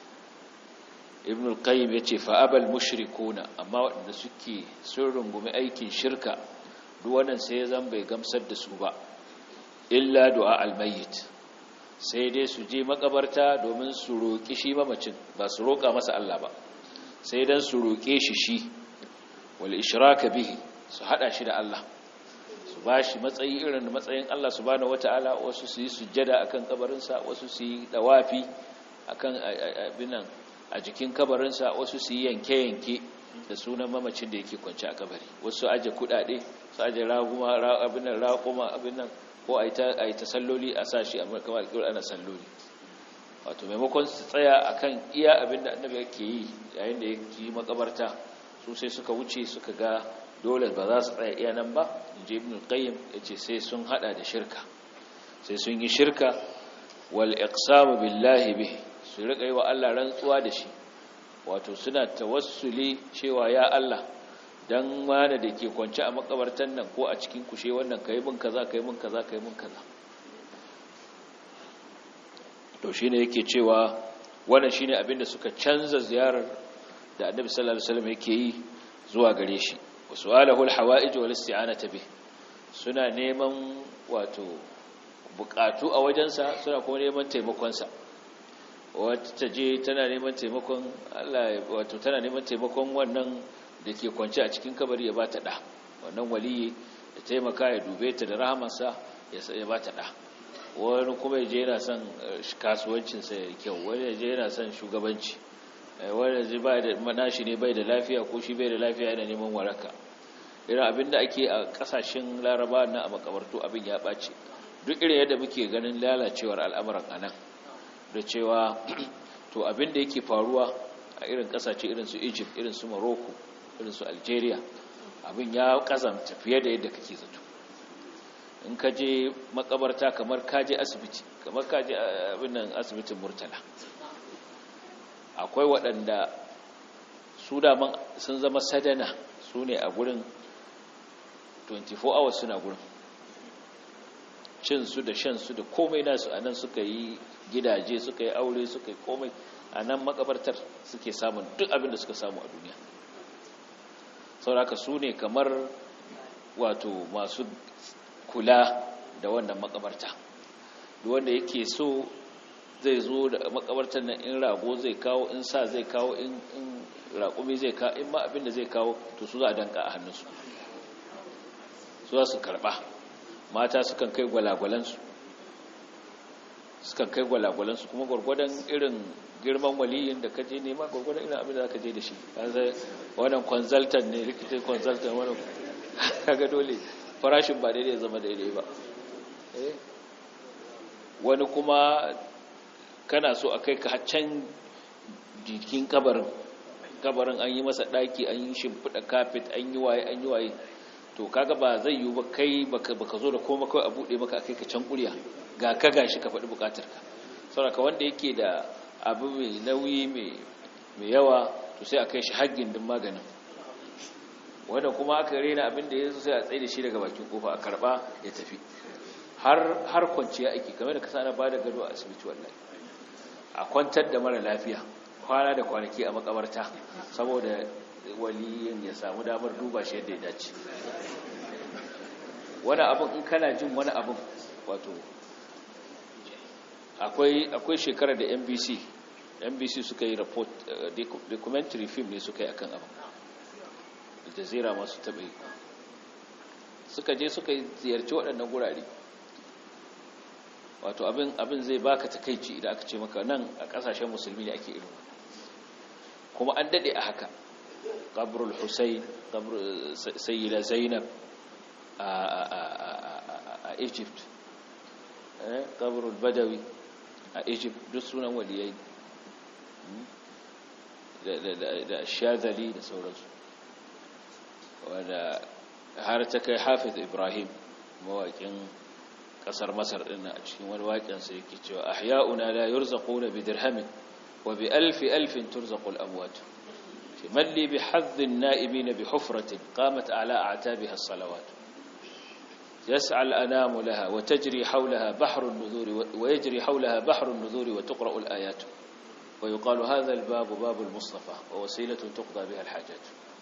Ibn al-Qayyim yace fa abal mushrikuna, amma wanda suke sun rungumi aikin shirka, duk wannan sai zan bai gamsar da su ba, illa du'a al-mayyit, sai dai su je makabarta domin su roki shi mamacin, ba su roka masa Allah ba, sai dan su roke shi wal ishraka bihi, su hada shi da Allah, su bashi matsayi irin matsayin Allah subhanahu wataala. Wasu su yi sujjada akan kabarinsa, wasu su yi dawafi akan abinan a jikin kabarinsa, wasu su yi yanke-yanke da sunan mamacin da yake kwance a kabari. Wasu aje kudade, su aje raguma abin nan raquma abin nan, ko ai ta salloli a sashi amma kamar alƙur'ani ana salloli. Wato maimakon su tsaya akan iya abin da annabi yake yi yayin da yake makabarta, su sai suka wuce suka ga dole ba za su tsaya iya nan ba. inji ibn qayyim yace sai sun hada da shirka, sai sun yi shirka wal iqsamu billahi bih, su rika yi wa Allah rantsuwa da shi. Wato suna tawassuli cewa ya Allah dan wani da ke kwance a makabartan nan ko a cikin kushe wannan kai mun kaza kai mun kaza kai mun kaza. To shine yake cewa wannan shine abinda suka canza ziyarar da Annabi sallallahu alaihi wasallam yake yi zuwa gare shi. Wasu'alahu alhawa'ij wal isti'anata bih, suna neman wato bukatu a wajensa, suna kuma neman taimakon sa. Wata je tana neman taimakon Allah, wato tana neman taimakon wannan da ke kwance a cikin kabari ya bata da, wannan waliyi ya taimaka ya dube ta da rahamarsa ya bata da. Wani kuma yaje yana son kasuwancin sa ya kyau, wani yaje yana son shugabanci, wani yaje bai da manashi ne bai da lafiya ko shi bai da lafiya yana neman waraka. Irin abinda ake a kasashen Laraba na a makabartu abin ya bace. Duk irin yadda muke ganin lalacewar al'amuran anan, da cewa to abin da yake faruwa a irin kasashe irin su Egypt, irin su Morocco, irin su Algeria, abin ya kazamta fiye da yadda kake zato. In ka je makabarta kamar ka je asibiti, kamar ka je abin nan asibitin Murtala. Akwai waɗanda su daman sun zama sadana, su ne a gurin 24 hours suna gurin. Cinsu da shansu da komai nasu a nan suka yi gidaje, suka yi aure, suka yi komai a nan makabartar suke samun duk abin da suka samu a duniya. Sauraka su ne kamar wato masu kula da wannan makabarta. Duk wanda yake so zai zo da makabartar nan, in rago zai kawo, in sa zai kawo, in raƙumi zai kawo, in ma abin da zai kawo, to su za a danka a hannunsu, su za su karɓa. Mata sukan kai gwalagwalansu, kuma gwargwadon irin girman waliyin da kaje nema, gwargwadon irin abin da zaka je da shi. Wannan consultant ne, rikitin consultant, wannan kaga dole farashin ba daidai zama daidai ba. Wani kuma kana so a kai ka haccan jikin kabarin an yi masa daki, an yi shimfiɗa kafet, an yi waye, to kaga ba zai yiwu ba kai baka zo da koma kawai a buɗe maka a kai ka can ƙuriya ga ka gashi ka faɗi buƙatarka. Saboda wanda yake da abu mai nauyi mai yawa, to sai a kai shi haggin din maganin. Wanda kuma aka rena abin da ya zo sai a tsaye da shi daga bakin kofa a karba ya tafi. Har kwanciya ake, kamar da kasa na ba da gado a asibiti, wallahi a kwantar da mara lafiya kwana da kwanaki a makabarta saboda waliyin ya samu damar duba shi yadda ya dace. Wani abin in kana jin wani abin, wato akwai shekarar da NBC suka yi report, documentary film ne suka yi akan abin. Al Jazeera masu taɓa yi, suka je suka ziyarci waɗannan gurare. Wato abin zai baka takeici idan aka ce maka nan a ƙasashen musulmi ne ake irin, kuma an dade a haka. Qabrul Husayn, qabr Sayyida Zainab a Egypt, qabrul Badawi a Egypt, duk sunan waliyai da Shadhali da sauransu. Wanda har ta kai Hafiz Ibrahim, mawaƙin ƙasar Masar ɗin, a cikin wani waƙensa yake cewa ahya'una la yurzaquna bi dirhamin wa bi alfin turzaqul amwat. من لي بحظ النائبين بحفرة قامت على أعتابها الصلوات يسعى الأنام لها وتجري حولها بحر النذور ويجري حولها بحر النذور وتقرأ الآيات ويقال هذا الباب باب المصطفى ووسيلة تقضى بها الحاجات.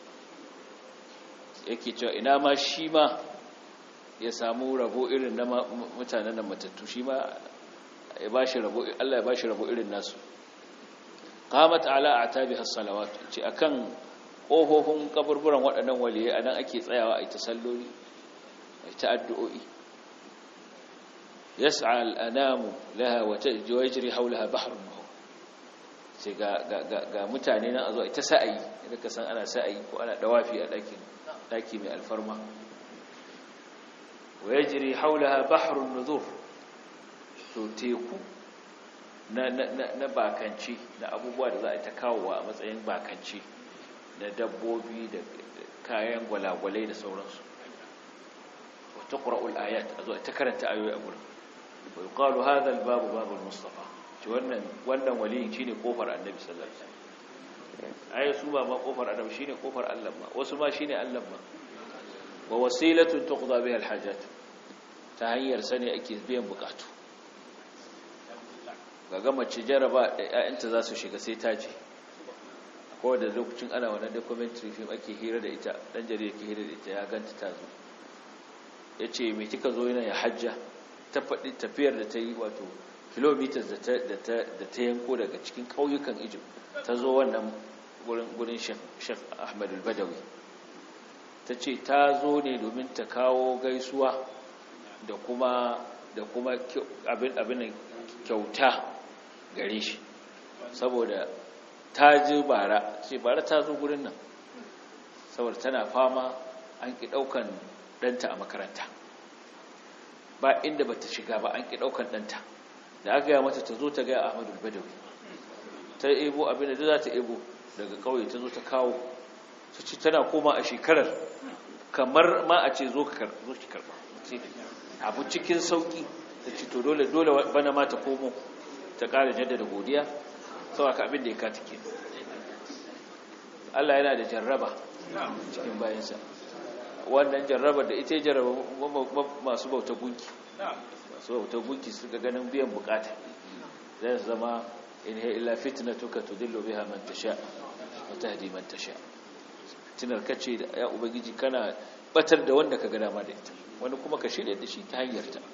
yake cewa ina ma shi ma ya samu rabo irin na mutanen nan matattu, shi ma ya bashi rabo, Allah ya bashi rabo irin nasu. qamat ala a'tabiha as-salawat, ce akan kofofin kaburburan waɗannan waliyai anan ake tsayawa a ta salloli, a ta addu'o'i. yas'a al-anamu laha wa tajri hawlaha bahrun nuhur, sai ga mutane nan a zo ita sa'ayi idan ka san ana sa'ayi ko ana dawafi a daki mai alfarma wa yajri hawlaha bahrun nuzur to teku na bakanci na abubuwa da za a ta kawowa a matsayin bakanci na dabbobi da kayan gwalagwalai da sauransu wa taqra'ul ayat azo ta karanta ayoyi a gurin wa yuqalu hadha al-babu babul mustafa ci wannan waliyin shine kofar annabi sallallahu alaihi wasallam ayi su ba ma kofar annabi shine kofar Allah ma wasu ma shine Allah ma wa wasilatun tuqda biha al-hajat ta hanyar sane ake biyan bukatu ga mace jaraba da ƴaƴanta za su shiga sai ta je ko da lokacin ana wannan documentary film ake hira da ita dan jarida ke hira da ita ya ganta ta zo yace me kika zo yana ya hajja ta faɗi tafiyar da ta yi wato kilometers da ta yanko daga cikin ƙauyukan Egypt ta zo wannan gurin Sheikh Ahmad al-Badawi tace ta zo ne domin ta kawo gaisuwa da kuma abin kyauta gare shi saboda ta ji bara ta zo gurin nan saboda tana fama an ki daukan danta a makaranta ba inda bata shiga ba an ki daukan danta da aka yi mata ta zo ta ga Ahmad al-Badawi ta ebo abin da za ta ebo daga kauye ta zo ta kawo ta ce tana koma a shekarar kamar ma a ce zo ki karba abu cikin sauki ta ce to dole bana ma ta komo ta ƙara jaddada godiya sau aka abin da ya kata ke Allah yana da jarraba cikin bayansa wannan jarraba da ita jarraba masu bauta gunki suka ganin biyan bukata zai zama in hiya illa fitnatuka tudillu biha man tasha wa tahdi man tasha fitinar kace da ya ubangiji kana batar da wanda ka ga dama da ita wani kuma ka shirya da shi ta hanyar ta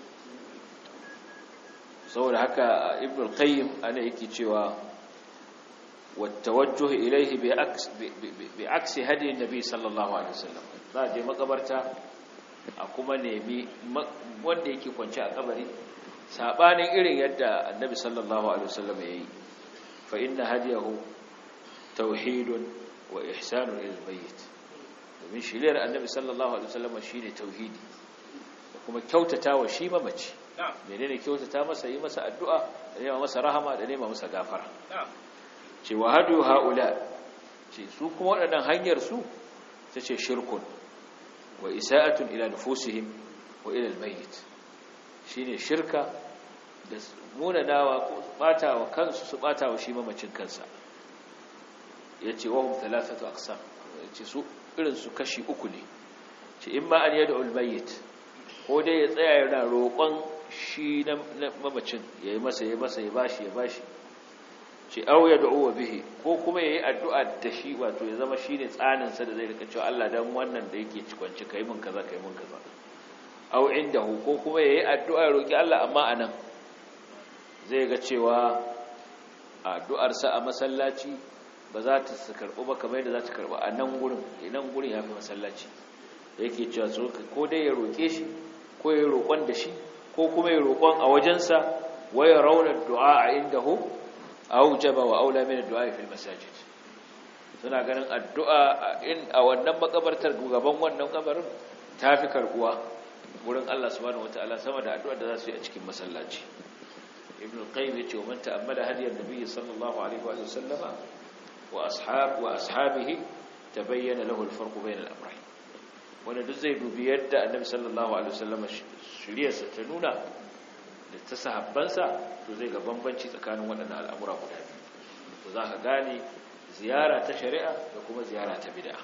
saboda haka ibn al-qayyim ana yake cewa والتوجه إليه بعكس هدي النبي صلى الله عليه وسلم za je makabarta a kuma nemi wanda yake kwance a kabari sabanin irin yadda annabi sallallahu alaihi wasallam yayi fa inna hadiyahu tauhidun wa ihsanun ila albayt domin shiriyar annabi sallallahu alaihi wasallam shine tauhidi da kuma kyautatawa shi mamaci menene kyautata masa yi masa addu'a da nema masa rahama da nema masa gafara ce wa hadu haula ce su kuma waɗannan hanyar su tace shirkun wa isa'atun ila nufusihim wa ila almayyit shine shirka da munanawa ko batawa kansu su batawa shi mamacin kansa yace wa hum thalathatu aqsam yace su irin su kashi uku ne ce imma an yad'u almayyit ko dai ya tsaya yana roƙon shi na mamacin yayi masa ya bashi ce au ya da'uwa bihi ko kuma yayi addu'a da shi wato ya zama shine tsanin sa da zai rika cewa Allah dan wannan da yake cikwanci kai mun kaza au indahu ko kuma yayi addu'a roki Allah amma anan zai ga cewa addu'ar sa a masallaci ba za ta karbu ba kamar yadda za ta karbu a nan gurin yafi masallaci yake cewa so ko dai ya roke shi ko ya roƙon da shi ko kuma ya roƙon a wajensa waya rauna du'a indahu aujaba wa aula min addu'a fil masajid suna ganin addu'a a wannan makabartar gaban wannan kabarin tafi karbuwa gurin Allah subhanahu wataala sama da addu'a da za su yi a cikin masallaci ibn al-qayyim yace man ta'ammala hadiyar nabiy sallallahu alaihi wa sallama wa ashabihi tabayyana lahu al-farq bayna al-amrayn wanda duk zai dubi yadda annabi sallallahu alaihi wa sallama shiriyarsa ta nuna da ta sahabbansa to zai ga bambanci tsakanin waɗannan al'amura guda biyu to za ka gane ziyara ta shari'a da kuma ziyara ta bid'a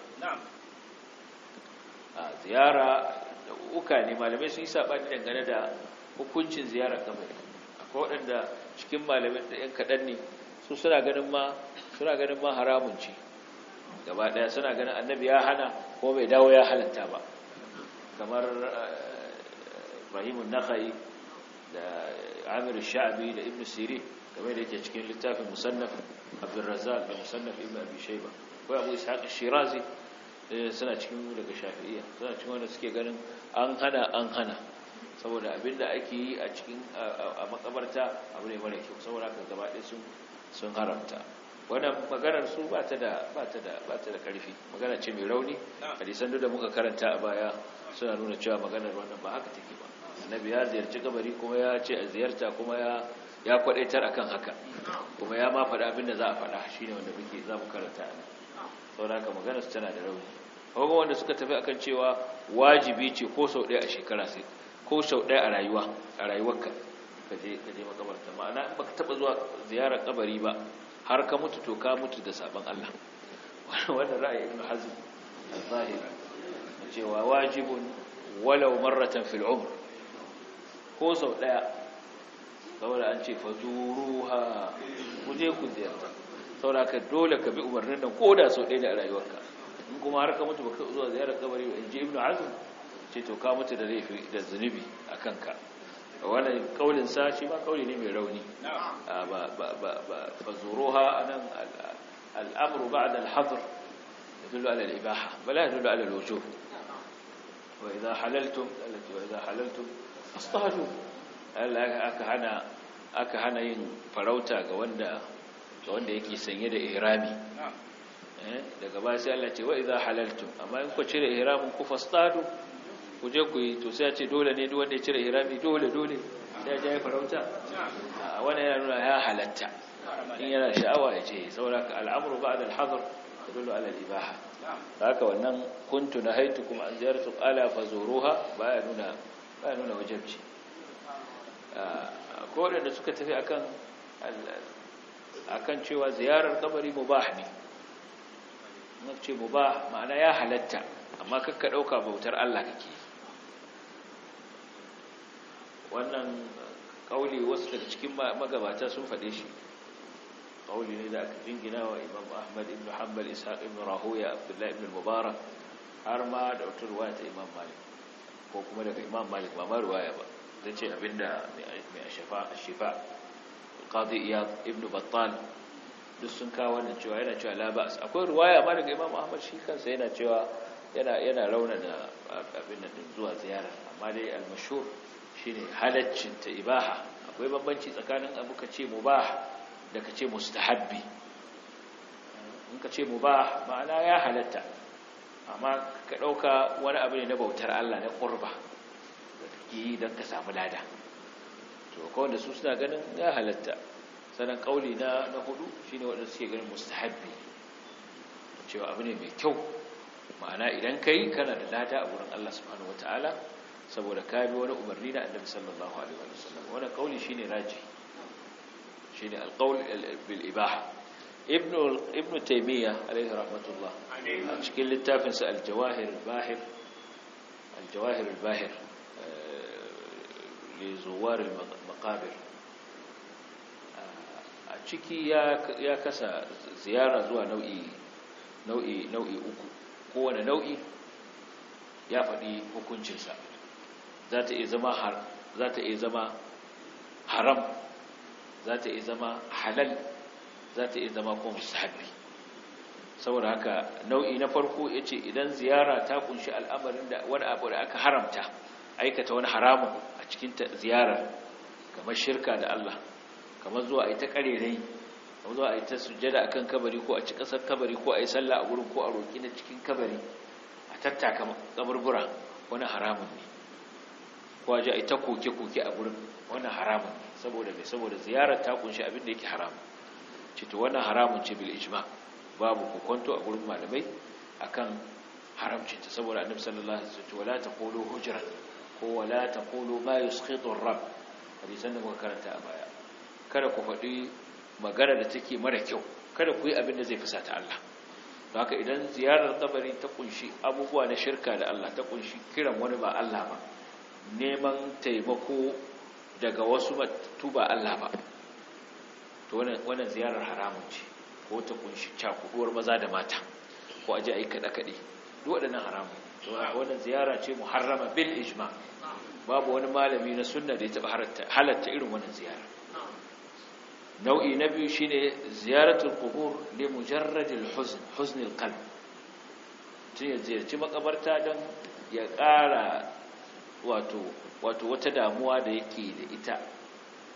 a ziyara da uka ne malamai sun yi sabani dangane da hukuncin ziyara kabari akwai waɗanda cikin malamai da yan kaɗan ne su suna ganin ma haramun ce gaba ɗaya suna ganin annabi ya hana ko bai dawo ya halatta ba kamar Ibrahimun Nakhai da Amir al-Sha'bi da Ibn Sirin game da yake cikin littafin Musannaf Abdul Razzaq da Musannaf Ibn Abi Shayba ko Abu Ishaq al-Shirazi suna cikin daga Shafi'iyya suna cikin wanda suke ganin an hana saboda abinda ake yi a cikin a makabarta abu ne mara kyau saboda haka gaba ɗaya sun haramta. Wannan maganar su ba ta da ƙarfi, magana ce mai rauni. Hadisan da muka karanta a baya suna nuna cewa maganar wannan ba haka take ba. Annabi ya ziyarci kabari kuma ya ce a ziyarta, kuma ya kwadaitar akan haka, kuma ya ma faɗa abin da za a faɗa shine wanda za mu karanta a nan. Saboda haka maganar su tana da rauni. Kuma wanda suka tafi akan cewa wajibi ce ko sau ɗaya a shekara, sai ko sau ɗaya a rayuwarka ka je makabarta. Ma'ana in baka taɓa zuwa ziyarar kabari ba har ka mutu, to ka mutu da sabon Allah. Wannan ra'ayi Ibn Hazm al-Zahiri, cewa wajibun walau marratan fil umr, ko sau daya. Saboda an ce fazuruha, ku je ku ziyarta. Saboda ka dole ka bi umarnin nan ko da sau daya da a rayuwarka. In kuma har ka mutu baka zuwa ziyarar kabari ba, in ji Ibn Hazm, ce to ka mutu da laifi da zunubi akan ka. Wannan kaulin sa shi ma kauli ne mai rauni. fazuruha anan al-amru ba'da al-hadr yadullu ala al-ibaha wala yadullu ala al-wujub. wa idha halaltum fastahju. Allah aka hana yin farauta ga wanda yake sanye da ihrami. Daga baya sai Allah ce wa idha halaltum, amma in ku cire ihramin ku fastahju, ku je ku yi. To sai ya ce dole ne duk wanda ya cire ihrami dole sai ya je farauta. Wannan yana nuna ya halatta, in yana sha'awa ya ce. Saboda al'amru ba'da al-hadr yadullu ala al-ibaha. Haka wannan kuntu nahaytukum an ziyaratu ala fazuruha baya nuna wajibi. Ko da suka tafi akan cewa ziyarar kabari mubah ne. Mun ce mubah ma'ana ya halatta, amma kakka dauka bautar Allah kake. Wannan kauli wasu daga cikin magabata sun faɗe shi. Kauli ne da aka jingina wa Imam Ahmad ibn Hanbal, Ishaq ibn Rahuya, Abdullah ibn Mubarak, har ma da wata ruwaya ta Imam Malik, ko kuma daga Imam Malik ba ma ruwaya ba. Zai ce abinda mai Shifa Qadi Iyad ibn Battal duk sun kawo wannan cewa, yana cewa la ba'as. Akwai ruwaya ma daga Imam Ahmad shi kansa yana cewa yana raunana abin nan zuwa ziyara, amma dai al-mashhur shine halaccin ta ibaha. Akwai bambanci tsakanin abu ka ce mubah da ka ce mustahabbi. In ka ce mubah ma'ana ya halatta, amma ka dauka wani abu ne na bautar Allah, na qurba da kake dan ka samu lada. To ko wanda su suna ganin ya halatta. Sanan kauli na hudu shine wanda suke ganin mustahabbi, cewa abu ne mai kyau. Ma'ana idan kai kana da lada a wurin Allah subhanahu wataala, saboda ka bi wani umarni na Annabi sallallahu alaihi wasallam. Wannan kauli shine raji, shine alqaul bil ibaha. Ibn Taymiyyah alaihi rahmatullah, a cikin littafin sa al-Jawahir al-Bahir li zuwar al-maqabir, a ciki ya kasa ziyara zuwa nau'i uku. Kowane nau'i ya faɗi hukuncinsa. Za ta iya zama haram, za ta iya zama halal, za ta iya zama kuma mustahabbi. Saboda haka nau'i na farko yace idan ziyara ta kunshi al'amarin da wani abu da aka haramta, aikata wani haramun a cikin ziyarar, kamar shirka da Allah, kamar zuwa ai ta karerai, kamar zuwa ai ta sujjada akan kabari, ko a ci kasar kabari, ko ai sallah a gurin, ko a roki na cikin kabari, a tattaka kaburbura, wani haramun ne. Ko aje ai ta koke-koke a gurin, wannan haramun ne. Saboda ziyarar ta kunshi abin da yake haramun. To wannan haramun ce bil ijma, babu kokonto a gurin malamai akan haramcinta. Saboda Annabi sallallahu alaihi wasallam wala taqulu hujran, ko wala taqulu ma yusqitu ar-rabb, hadisan da muka karanta a baya. Kada ku faɗi magana da take mara kyau, kada ku yi abin da zai fusata Allah. Don haka idan ziyarar kabari ta kunshi abubuwa na shirka da Allah, ta kunshi kiran wani ba Allah ba, neman taimako daga wasu ba Allah ba, to wannan ziyarar haramun ce. Ko ta kunshi cakuduwar maza da mata, ko aje ayi kada-kade, duk waɗannan haramun. To wannan ziyara ce muharrama bil ijma. Babu wani malami na sunna da ya taba halatta irin wannan ziyara. Nau'i na biyu shine ziyaratul qubur li mujarradil huznil qalb. Tun ya ziyarci makabarta don ya ƙara wato wata damuwa da yake da ita,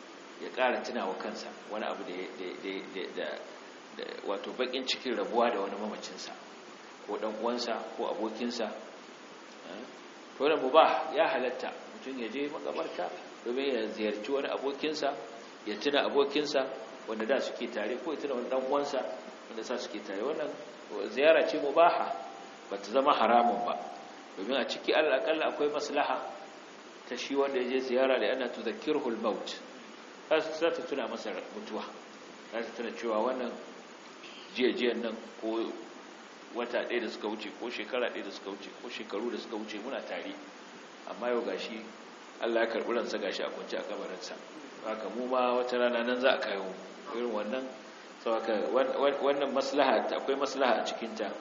ya ƙara tunawa kansa wani abu da wato bakin cikin rabuwa da wani mamacinsa ko dan uwansa ko abokinsa. to da mubah ya halatta mutum ya je makabarta domin ya ziyarci wani abokinsa, ya tuna abokinsa wanda da suke tare, ko ya tuna wani dan uwansa wanda sa suke tare. wannan ziyara ce mubaha, ba ta zama haramun ba, domin a ciki al'akalla akwai maslaha ta shi wanda ya je ziyara da yana tudhakkirhu al-maut, za ta tuna masa mutuwa, za ta tuna cewa wannan jiyan nan ko wata ɗaya da suka wuce ko shekara ɗaya da suka wuce ko shekaru da suka wuce muna tare, amma yau gashi Allah ya karɓi ransa gashi a kwance a kabarinsa. haka mu ma wata rana nan za a kai mu irin wannan. saboda wannan maslaha, akwai maslaha a cikin ta.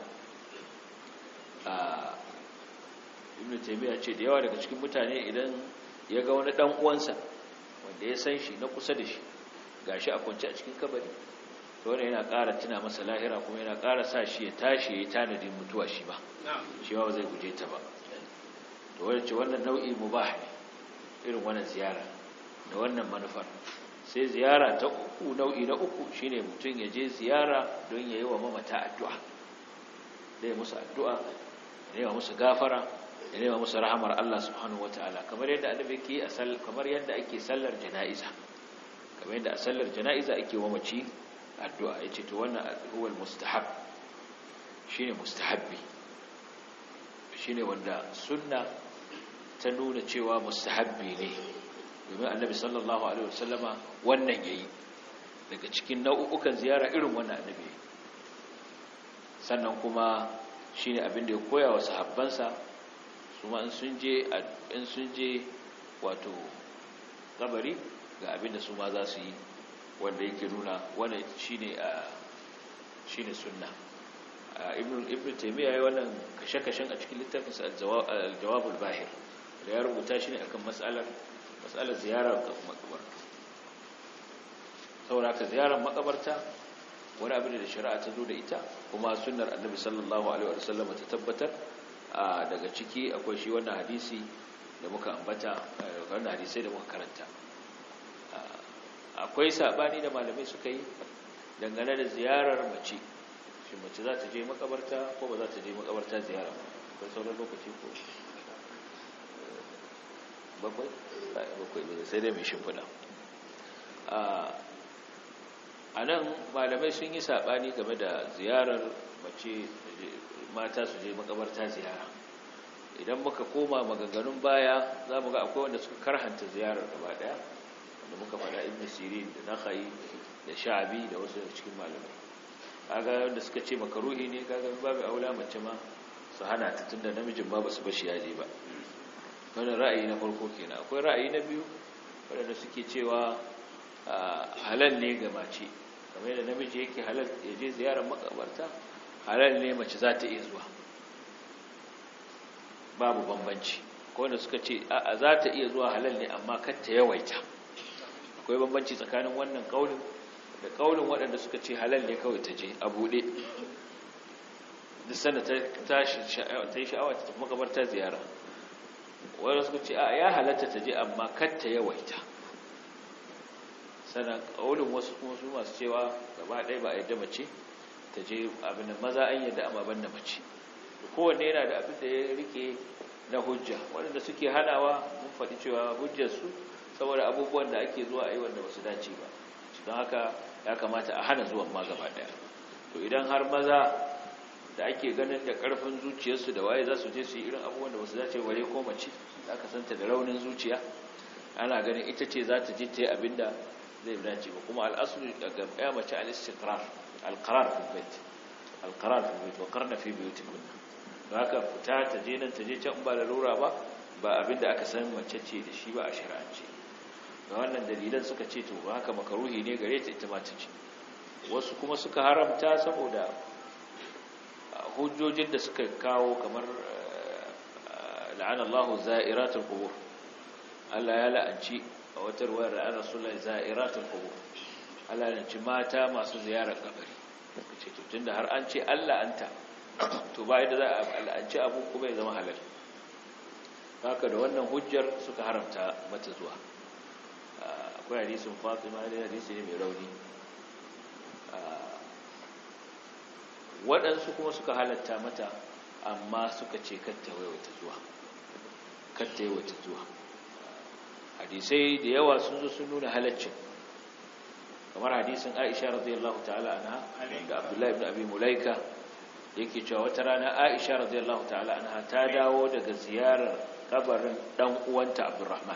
Ibn Taymiyyah ce da yawa daga cikin mutane idan ya ga wani dan uwansa wanda ya san shi na kusa da shi gashi a kwance a cikin kabari, to wannan yana ƙara tuna masa lahira, kuma yana ƙara sa shi ya tashi ya yi tanadin mutuwa shi ba zai guje ta ba. to wannan nau'i mubah ne, irin wannan ziyara da wannan manufar. sai ziyara ta uku, nau'i na uku, shine mutum ya je ziyara don ya yi wa mamata addu'a, da ya musu addu'a, ya nema musu gafara, ya nema musu rahamar Allah subhanahu wataala, kamar yadda annabi yake kamar yadda ake sallar jana'iza, kamar yadda a sallar jana'iza ake wa mace addu'a. yace to wannan huwa mustahab, shine mustahabbi, shine wanda sunna ta nuna cewa mustahabbi ne, domin annabi sallallahu alaihi wasallama wannan yayi daga cikin nau'ukan ziyara irin wannan annabi. sannan kuma shine abin da ya koya wa sahabbansa, su ma in sun je wato kabari ga abin da su ma za su yi, wanda yake nuna wannan shine sunna. ibn Taymiyyah yayi wannan kashe-kashen a cikin littafinsa al-Jawab al-Bahir, da ya rubuta shi ne akan mas'alar ziyarar makabarta. saboda ka ziyarar makabarta wani abin da shari'a ta zo da ita, kuma sunnar annabi sallallahu alaihi wasallam ta tabbatar. daga ciki akwai shi wannan hadisi da muka ambata, wannan hadisi da muka karanta. akwai sabani da malamai suka yi dangane da ziyarar mace, shi mace za ta je makabarta ko ba za ta je makabarta ziyara ba. akwai sauran lokaci ko bakwai sai dai mai shimfiɗa. a nan malamai sun yi saɓani game da ziyarar mace, mata su je makabarta ziyara. idan muka koma maganganun baya za mu ga akwai wanda suka karhanta ziyarar gaba ɗaya, wanda muka faɗa Ibn Sirin da Nakhai da Sha'bi da wasu daga cikin malamai. kaga wanda suka ce makaruhi ne, kaga babu aula mace ma su hana ta, tunda namijin ma basu bashi yaje ba. wannan ra'ayi na farko kenan. akwai ra'ayi na biyu wanda suke cewa halal ne ga mace, kamar yadda namiji yake halal ya je ziyarar makabarta, halal ne mace za ta iya zuwa, babu bambanci. ko wanda suka ce a'a za ta iya zuwa, halal ne amma kar ta yawaita. akwai bambanci tsakanin wannan kaulin da kaulin waɗanda suka ce halal ne kawai ta je a buɗe, duk sanda ta yi sha'awa ta tafi makabarta ziyara. wanda suka ce ya halatta ta je amma kar ta yawaita. sannan kaulin wasu kuma su masu cewa gaba ɗaya ba a yadda mace ta je abin da maza an yadda amma ban da mace. kowanne yana da abin da ya rike na hujja. waɗanda suke hanawa mun faɗi cewa hujjarsu saboda abubuwan da ake zuwa a yi wanda ba su dace ba, don haka ya kamata a hana zuwan ma gaba ɗaya. to idan har maza da ake ganin da ƙarfin zuciyarsu da waye za su je su yi irin abubuwan da ba su dace bare ko mace da aka santa da raunin zuciya, ana ganin ita ce za ta je ta yi abin da zai dace ba. kuma al'asulu daga ya mace al-istiqrar, al-qarar fi bait, al-qarar fi bait wa qarna fi buyutikunna. don haka fita ta je nan ta je can ba da lura ba abin da aka san mace ce da shi ba a shari'ance. ga wannan dalilan suka ce to haka makaruhi ne gare ta ita ma ta ce. wasu kuma suka haramta saboda hujjojin da suka kawo, kamar la'anallahu za'iratul qubur, Allah ya la'anci a wata ruwayar la'an rasulullahi za'iratul qubur, Allah ya la'anci mata masu ziyarar kabari. kace to tunda har an ce Allah anta, to ba yadda za a la'anci abu kuma ya zama halal. haka da wannan hujjar suka haramta mata zuwa. akwai hadisin Fatima da hadisi ne mai rauni. Waɗansu kuma suka halatta mata amma suka ce katta yawaita zuwa hadisai da yawa sun zo sun nuna halaccin, kamar hadisin Aisha radiyallahu ta'ala anha da Abdullah ibn Abi Mulaika yake cewa wata rana Aisha radiyallahu ta'ala anha ta dawo daga ziyarar kabarin dan uwanta Abdurrahman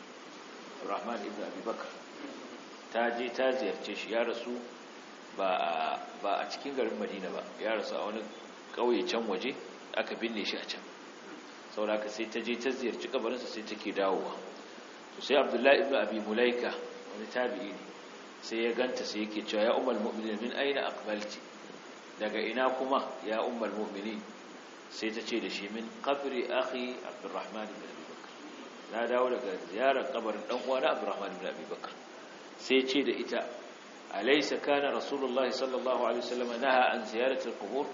ibn Abi Bakr. Ta je ta ziyarce shi, ya rasu ba a cikin garin Madina ba, ya rasu a wani kauye can waje, aka binne shi a can. Saboda haka sai ta je ta ziyarci kabarinsa sai take dawowa. To sai Abdullah ibn Abi Mulaika wani tabi'i ne, sai ya ganta sai yake cewa ya ummul mu'minin min aina aqbalti, daga ina kuma ya ummul mu'minin? Sai ta ce da shi min qabri akhi Abdurrahman ibn Abi Bakr, na dawo daga ziyarar kabarin dan uwana Abdurrahman ibn Abi Bakr. Sai ce da ita alaysa kana rasulullahi sallallahu alaihi wasallam naha an ziyarati al-qubur,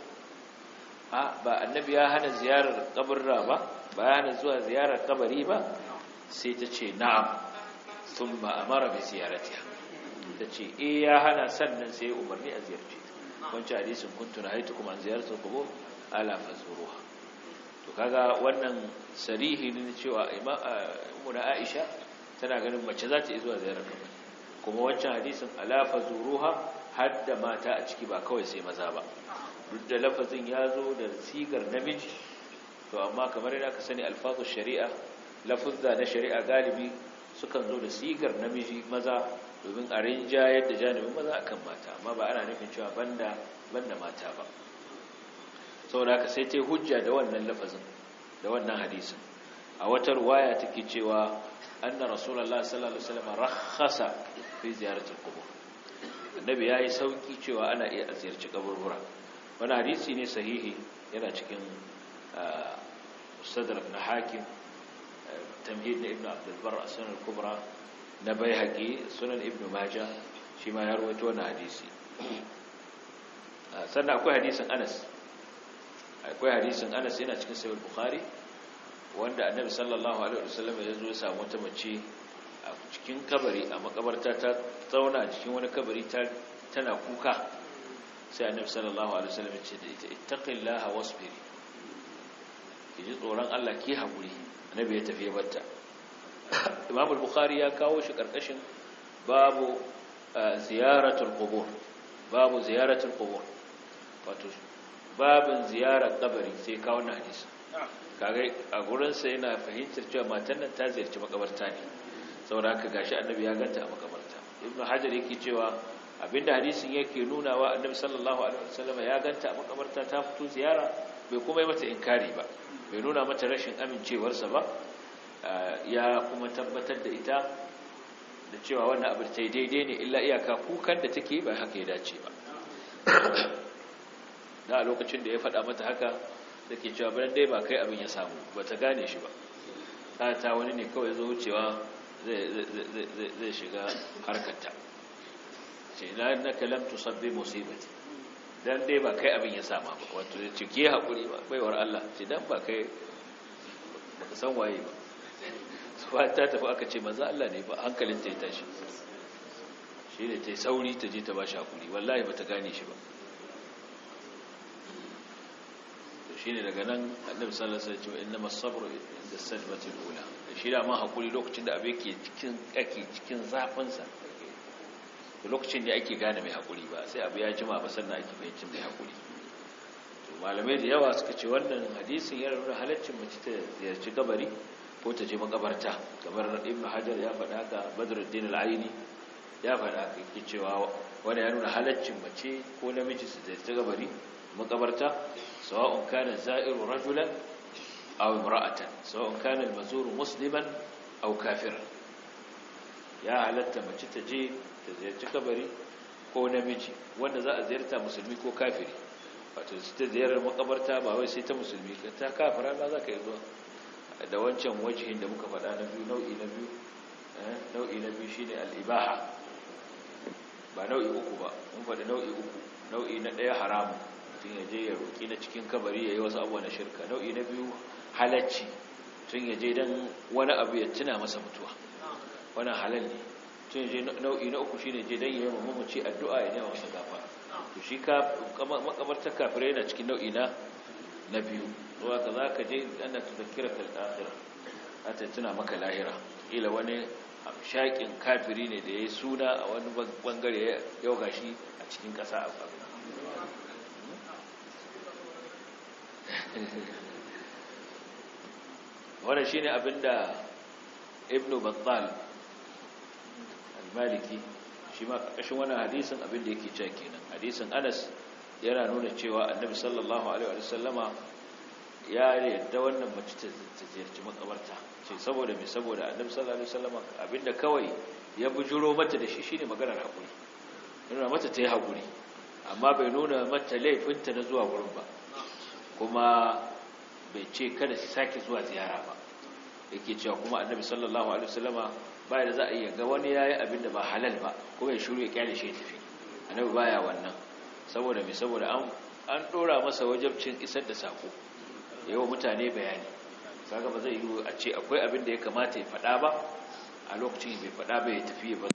ba annabi ya hana ziyarar kaburra ba ya hana zuwa ziyarar kabari ba? Sai ta ce na'am, thumma amara bi ziyaratiha. Ta ce ya hana, sannan sai umarni a ziyarce ta. Wancan hadisin kuntu nahaytukum an ziyarati al-qubur ala fazuruha. To kaga wannan sarihi ne cewa Ummu Aisha tana ganin mace za ta yi zuwa ziyarar kabari, kuma wancan hadisin ala fazuruha hadda mata a ciki, ba kawai sai maza ba. Duk da lafazin ya zo da sigar namiji, to amma kamar yadda aka sani alfazu shari'a, lafuzza na shari'a galibi sukan zo da sigar namiji maza domin a rinjayar da janibin maza akan mata, amma ba ana nufin cewa banda mata ba. Saboda haka sai ta yi hujja da wannan lafazin, da wannan hadisin. A wata ruwaya take cewa anna rasulullahi sallallahu alaihi wasallam rakhasa fi ziyaratil qubur, annabi yayi sauki cewa ana iya ziyarci kaburbura. Wani hadisi ne sahihi, yana cikin Mustadrak na Hakim, Tamhid na Ibn Abdul Barr, Sunan al-Kubra na Baihaqi, Sunan Ibn Majah shi ma ya rawaito wannan hadisi. Sannan akwai hadisin Anas yana cikin Sahih Bukhari, wanda Annabi sallallahu alaihi wasallam ya zo ya samu wata mace a cikin kabari, a makabarta, ta zauna cikin wani kabari tana kuka. Sai Annabi sallallahu alaihi wasallam ya ce da ita ittaqillaha wasbiri, ki ji tsoron Allah, ki hakuri. Annabi ya tafi batta. Imam al-Bukhari ya kawo shi karkashin babu ziyaratul qubur, wato babin ziyarar kabari, sai kawo wannan hadisi. Kaga a gurin sa yana fahimtar cewa matan nan ta ziyarci makabarta ne, saboda haka gashi Annabi ya ganta a makabarta. Ibn Hajar yake cewa abinda hadisin yake nunawa, Annabi sallallahu alaihi wasallam ya ganta a makabarta, ta fito ziyara, bai kuma yi mata inkari ba, bai nuna mata rashin amincewarsa ba, ya kuma tabbatar da ita da cewa wannan abin ta daidai ne, illa iyaka kukan da take ba haka ya dace ba. Da a lokacin da ya faɗa mata haka take cewa bayan dai ba kai abin ya samu, ba ta gane shi ba, ta wani ne kawai zo wucewa zai shiga harkarta. Ce na naka lam tusabbi musibati, dan dai ba kai abin ya sama ba, wato ya ce ke hakuri ba baiwar Allah, ce dan ba kai baka san waye ba. Sai ta tafi aka ce manzo Allah ne ba, hankalin ta ya tashi, shi ne ta sauri ta je ta ba shi hakuri, wallahi ba ta gane shi ba. To shine daga nan Annabi sallallahu alaihi wasallam ya ce innamas sabru inda sadmatil ula, shi da ma hakuri lokacin da abe ke cikin zafin sa, lokacin da ake gane mai haƙuri ba sai abu ya jima ba sannan ake fahimcin mai haƙuri. To malamai da yawa suka ce wannan hadisin yana nuna halaccin mace ta ziyarci kabari ko ta je makabarta, kamar Ibn Hajar ya faɗa haka, Badruddin al-Aini ya faɗa haka, yake cewa wanda ya nuna halaccin mace ko namiji su ziyarci kabari, makabarta, sawa'un kana za'iru rajulan aw imra'atan, sawa'un kana al-mazuru musliman aw kafiran. Ya halatta mace ta je ta ziyarci kabari ko namiji, wanda za a ziyarta musulmi ko kafiri. Wato ta ziyarar makabarta ba wai sai ta musulmi, ta kafira ba za ka yi zuwa. Da wancan wajihin da muka faɗa na biyu, nau'i na biyu shine al-ibaha, ba nau'i uku ba, mun faɗi nau'i uku. Nau'i na ɗaya haramu, mutum ya je ya roƙi na cikin kabari ya yi wasu abubuwa na shirka. Nau'i na biyu halacci, mutum ya je don wani abu ya tuna masa mutuwa, wannan halal ne. cin je nau'i na uku shine je dan yayin mamaci addu'a ya nema masa gafara to shi ka makabartar kafirai yana cikin nau'i na biyu to haka zaka je ana tafkira kal akhirah ata tuna maka lahira ila wani shaƙin kafiri ne da yayi suna a wani bangare yau gashi a cikin ƙasa a wannan shine abinda ibnu battal al-maliki shi ma ƙarƙashin wannan hadisin abinda yake cewa kenan hadisin Anas yana nuna cewa annabi sallallahu alaihi wa sallama ya yarda wannan mace ta ziyarci makabarta ce saboda me saboda annabi sallallahu alaihi wa sallama abinda kawai ya bujuro mata da shi shine maganar hakuri nuna mata ta yi hakuri amma bai nuna mata laifinta na zuwa wurin ba kuma bai ce kada su sake zuwa ziyara ba yake cewa kuma annabi sallallahu alaihi wasallama bai da za a iya ga wani yayi abin da ba halal ba kuma ya shiru ya kyale shi tafi annabi baya wannan saboda me saboda an dora masa wajibcin isar da sako yayin mutane bayani kaga ba zai yi a ce akwai abin da ya kamata ya faɗa ba a lokacin bai faɗa ba ya tafi ba